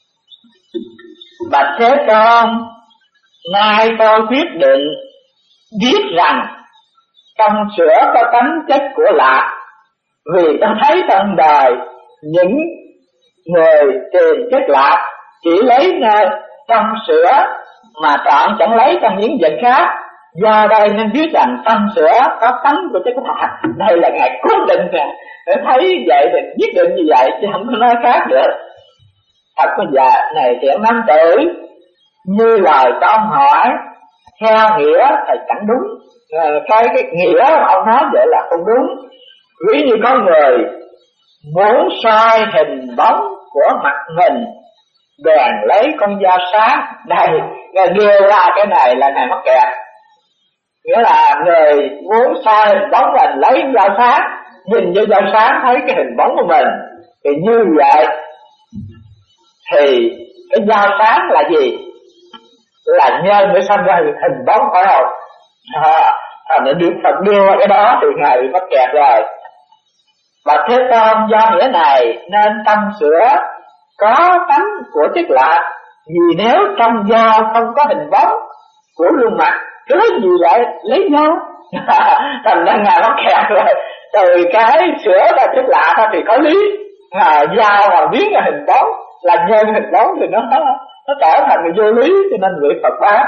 Bạch Thế Tôn, nay tôi quyết định viết rằng trong sữa có tánh chất của lạc, vì ta thấy trong đời những người tìm chất lạc chỉ lấy nơi trong sữa mà chọn chẳng lấy trong những vật khác. Do đây nên viết rằng trong sữa có tánh của chất lạc. Đây là Ngài quyết định nè, để thấy vậy thì quyết định như vậy chứ không có nói khác được. Thật có dạ này thiện nam tử, như lời của ông hỏi theo nghĩa thì chẳng đúng. Cái nghĩa mà ông nói vậy là không đúng. Ví như có người muốn soi hình bóng của mặt mình, bèn lấy con dao sáng. Đây, Ngài đưa ra cái này là Ngài mắc kẹt. Nghĩa là người muốn soi hình bóng mình lấy dao sáng, nhìn vô dao sáng thấy cái hình bóng của mình, thì như vậy thì cái dao sáng là gì? Là nhân để sanh ra hình bóng, phải không? Nên Đức Phật đưa ra cái đó thì Ngài bị mắc kẹt rồi. Và Thế Tôn do nghĩa này nên trong sữa có tánh của chất lạ, vì nếu trong dao không có hình bóng của gương mặt, cứ gì vậy lấy dao. Thành ra Ngài mắc kẹt rồi. Từ cái sữa là chất lạ thôi thì có lý, dao mà biến ra hình bóng là nhân hình bóng thì nó trở thành người vô lý, cho nên vị Phật bác.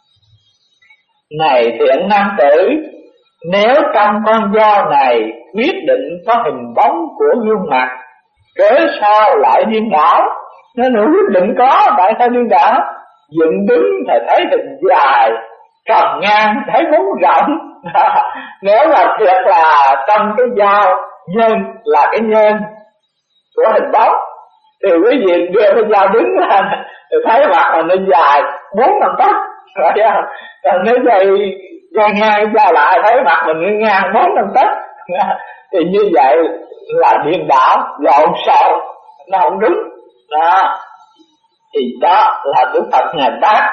Này thiện nam tử, nếu trong con dao này quyết định có hình bóng của gương mặt, cớ sao lại điên đảo? Nên quyết định có, tại sao điên đảo? Dựng đứng thì thấy hình dài, cầm ngang thấy bóng rộng. Nếu là thiệt là trong cái dao nhân là cái nhân của hình bóng, thì quý vị đưa cái dao đứng lên thì thấy mặt mà nó dài 4-5 tấc, phải không? Còn nếu dây ngang dao lại thấy mặt mình ngang 4-5 tấc, thì như vậy là điên đảo, lộn xộn, nó không đúng. Đó, thì đó là Đức Phật Ngài bác.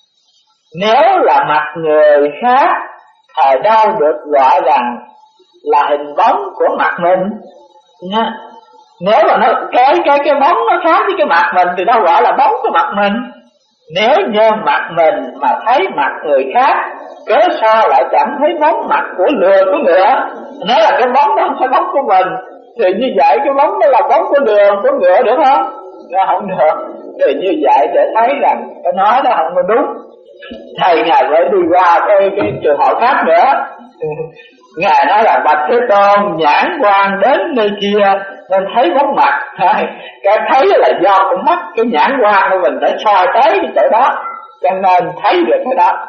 Nếu là mặt người khác, thời đâu được gọi rằng là hình bóng của mặt mình nha. Nếu mà nó cái bóng nó khác với cái mặt mình thì đâu gọi là bóng của mặt mình. Nếu như mặt mình mà thấy mặt người khác, cớ sao lại chẳng thấy bóng mặt của lừa của ngựa? Nếu là cái bóng đó không phải bóng của mình, thì như vậy cái bóng đó là bóng của lừa của ngựa được không? Nó không được. Thì như vậy để thấy rằng cái nói đó không có đúng. Thầy Ngài phải đi qua cái trường hợp khác nữa. Ngài nói là bạch Thế Tôn, nhãn quan đến nơi kia nên thấy bóng mặt. Cái thấy là do con mắt, cái nhãn quan của mình đã soi tới cái chỗ đó, cho nên thấy được cái đó.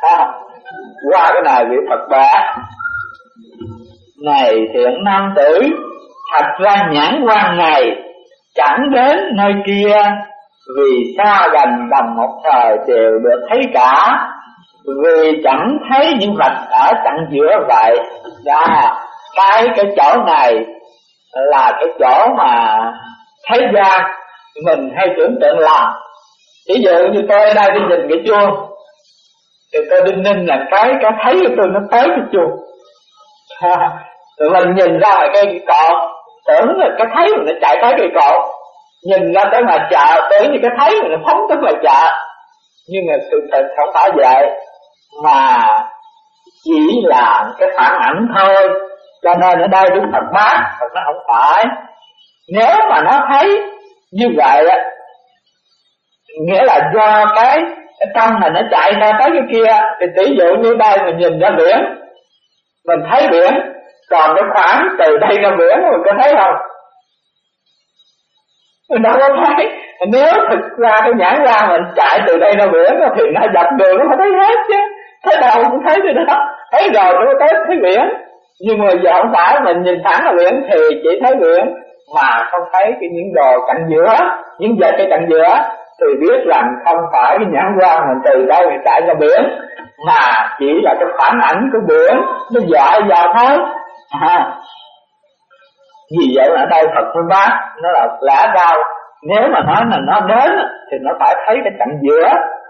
Qua cái này vị Phật bác. Này thiện nam tử, thật ra nhãn quan này chẳng đến nơi kia, vì xa gần bằng một thời đều được thấy cả, vì chẳng thấy những vật ở tận giữa vậy. Đó, cái chỗ này là cái chỗ mà thế gian mình hay tưởng tượng lầm. Ví dụ như tôi ở đây đi nhìn cái chuông, thì tôi đinh ninh là cái thấy của tôi nó tới cái chuông. Rồi mình nhìn ra là cái cột, tưởng là cái thấy mình nó chạy tới cái cột, nhìn ra tới ngoài chợ, tưởng như cái thấy mình nó phóng tới ngoài chợ. Nhưng mà sự thật không phải vậy, mà chỉ là cái phản ảnh thôi. Cho nên ở đây Đức Phật bác, Phật nó không phải. Nếu mà nó thấy như vậy á, nghĩa là do cái trong này nó chạy ra tới cái kia. Thì tỷ dụ như đây mình nhìn ra biển, mình thấy biển, còn cái khoảng từ đây ra biển mình có thấy không? Mình đâu có thấy. Nếu thực ra cái nhãn quan mình chạy từ đây ra biển thì nó dọc đường nó phải thấy hết chứ. Thấy đâu cũng thấy từ đó, thấy rồi nó tới thấy biển. Nhưng mà giờ không phải, mình nhìn thẳng vào biển thì chỉ thấy biển mà không thấy những đồ cạnh giữa, những vật cái cạnh giữa, thì biết rằng không phải cái nhãn quan mình từ đâu thì chạy ra biển, mà chỉ là cái phản ảnh của biển nó dọi vào thôi. Vì vậy ở đây Phật mới bác nó là lẽ đâu nếu mà nói là nó đến thì nó phải thấy cái cạnh giữa,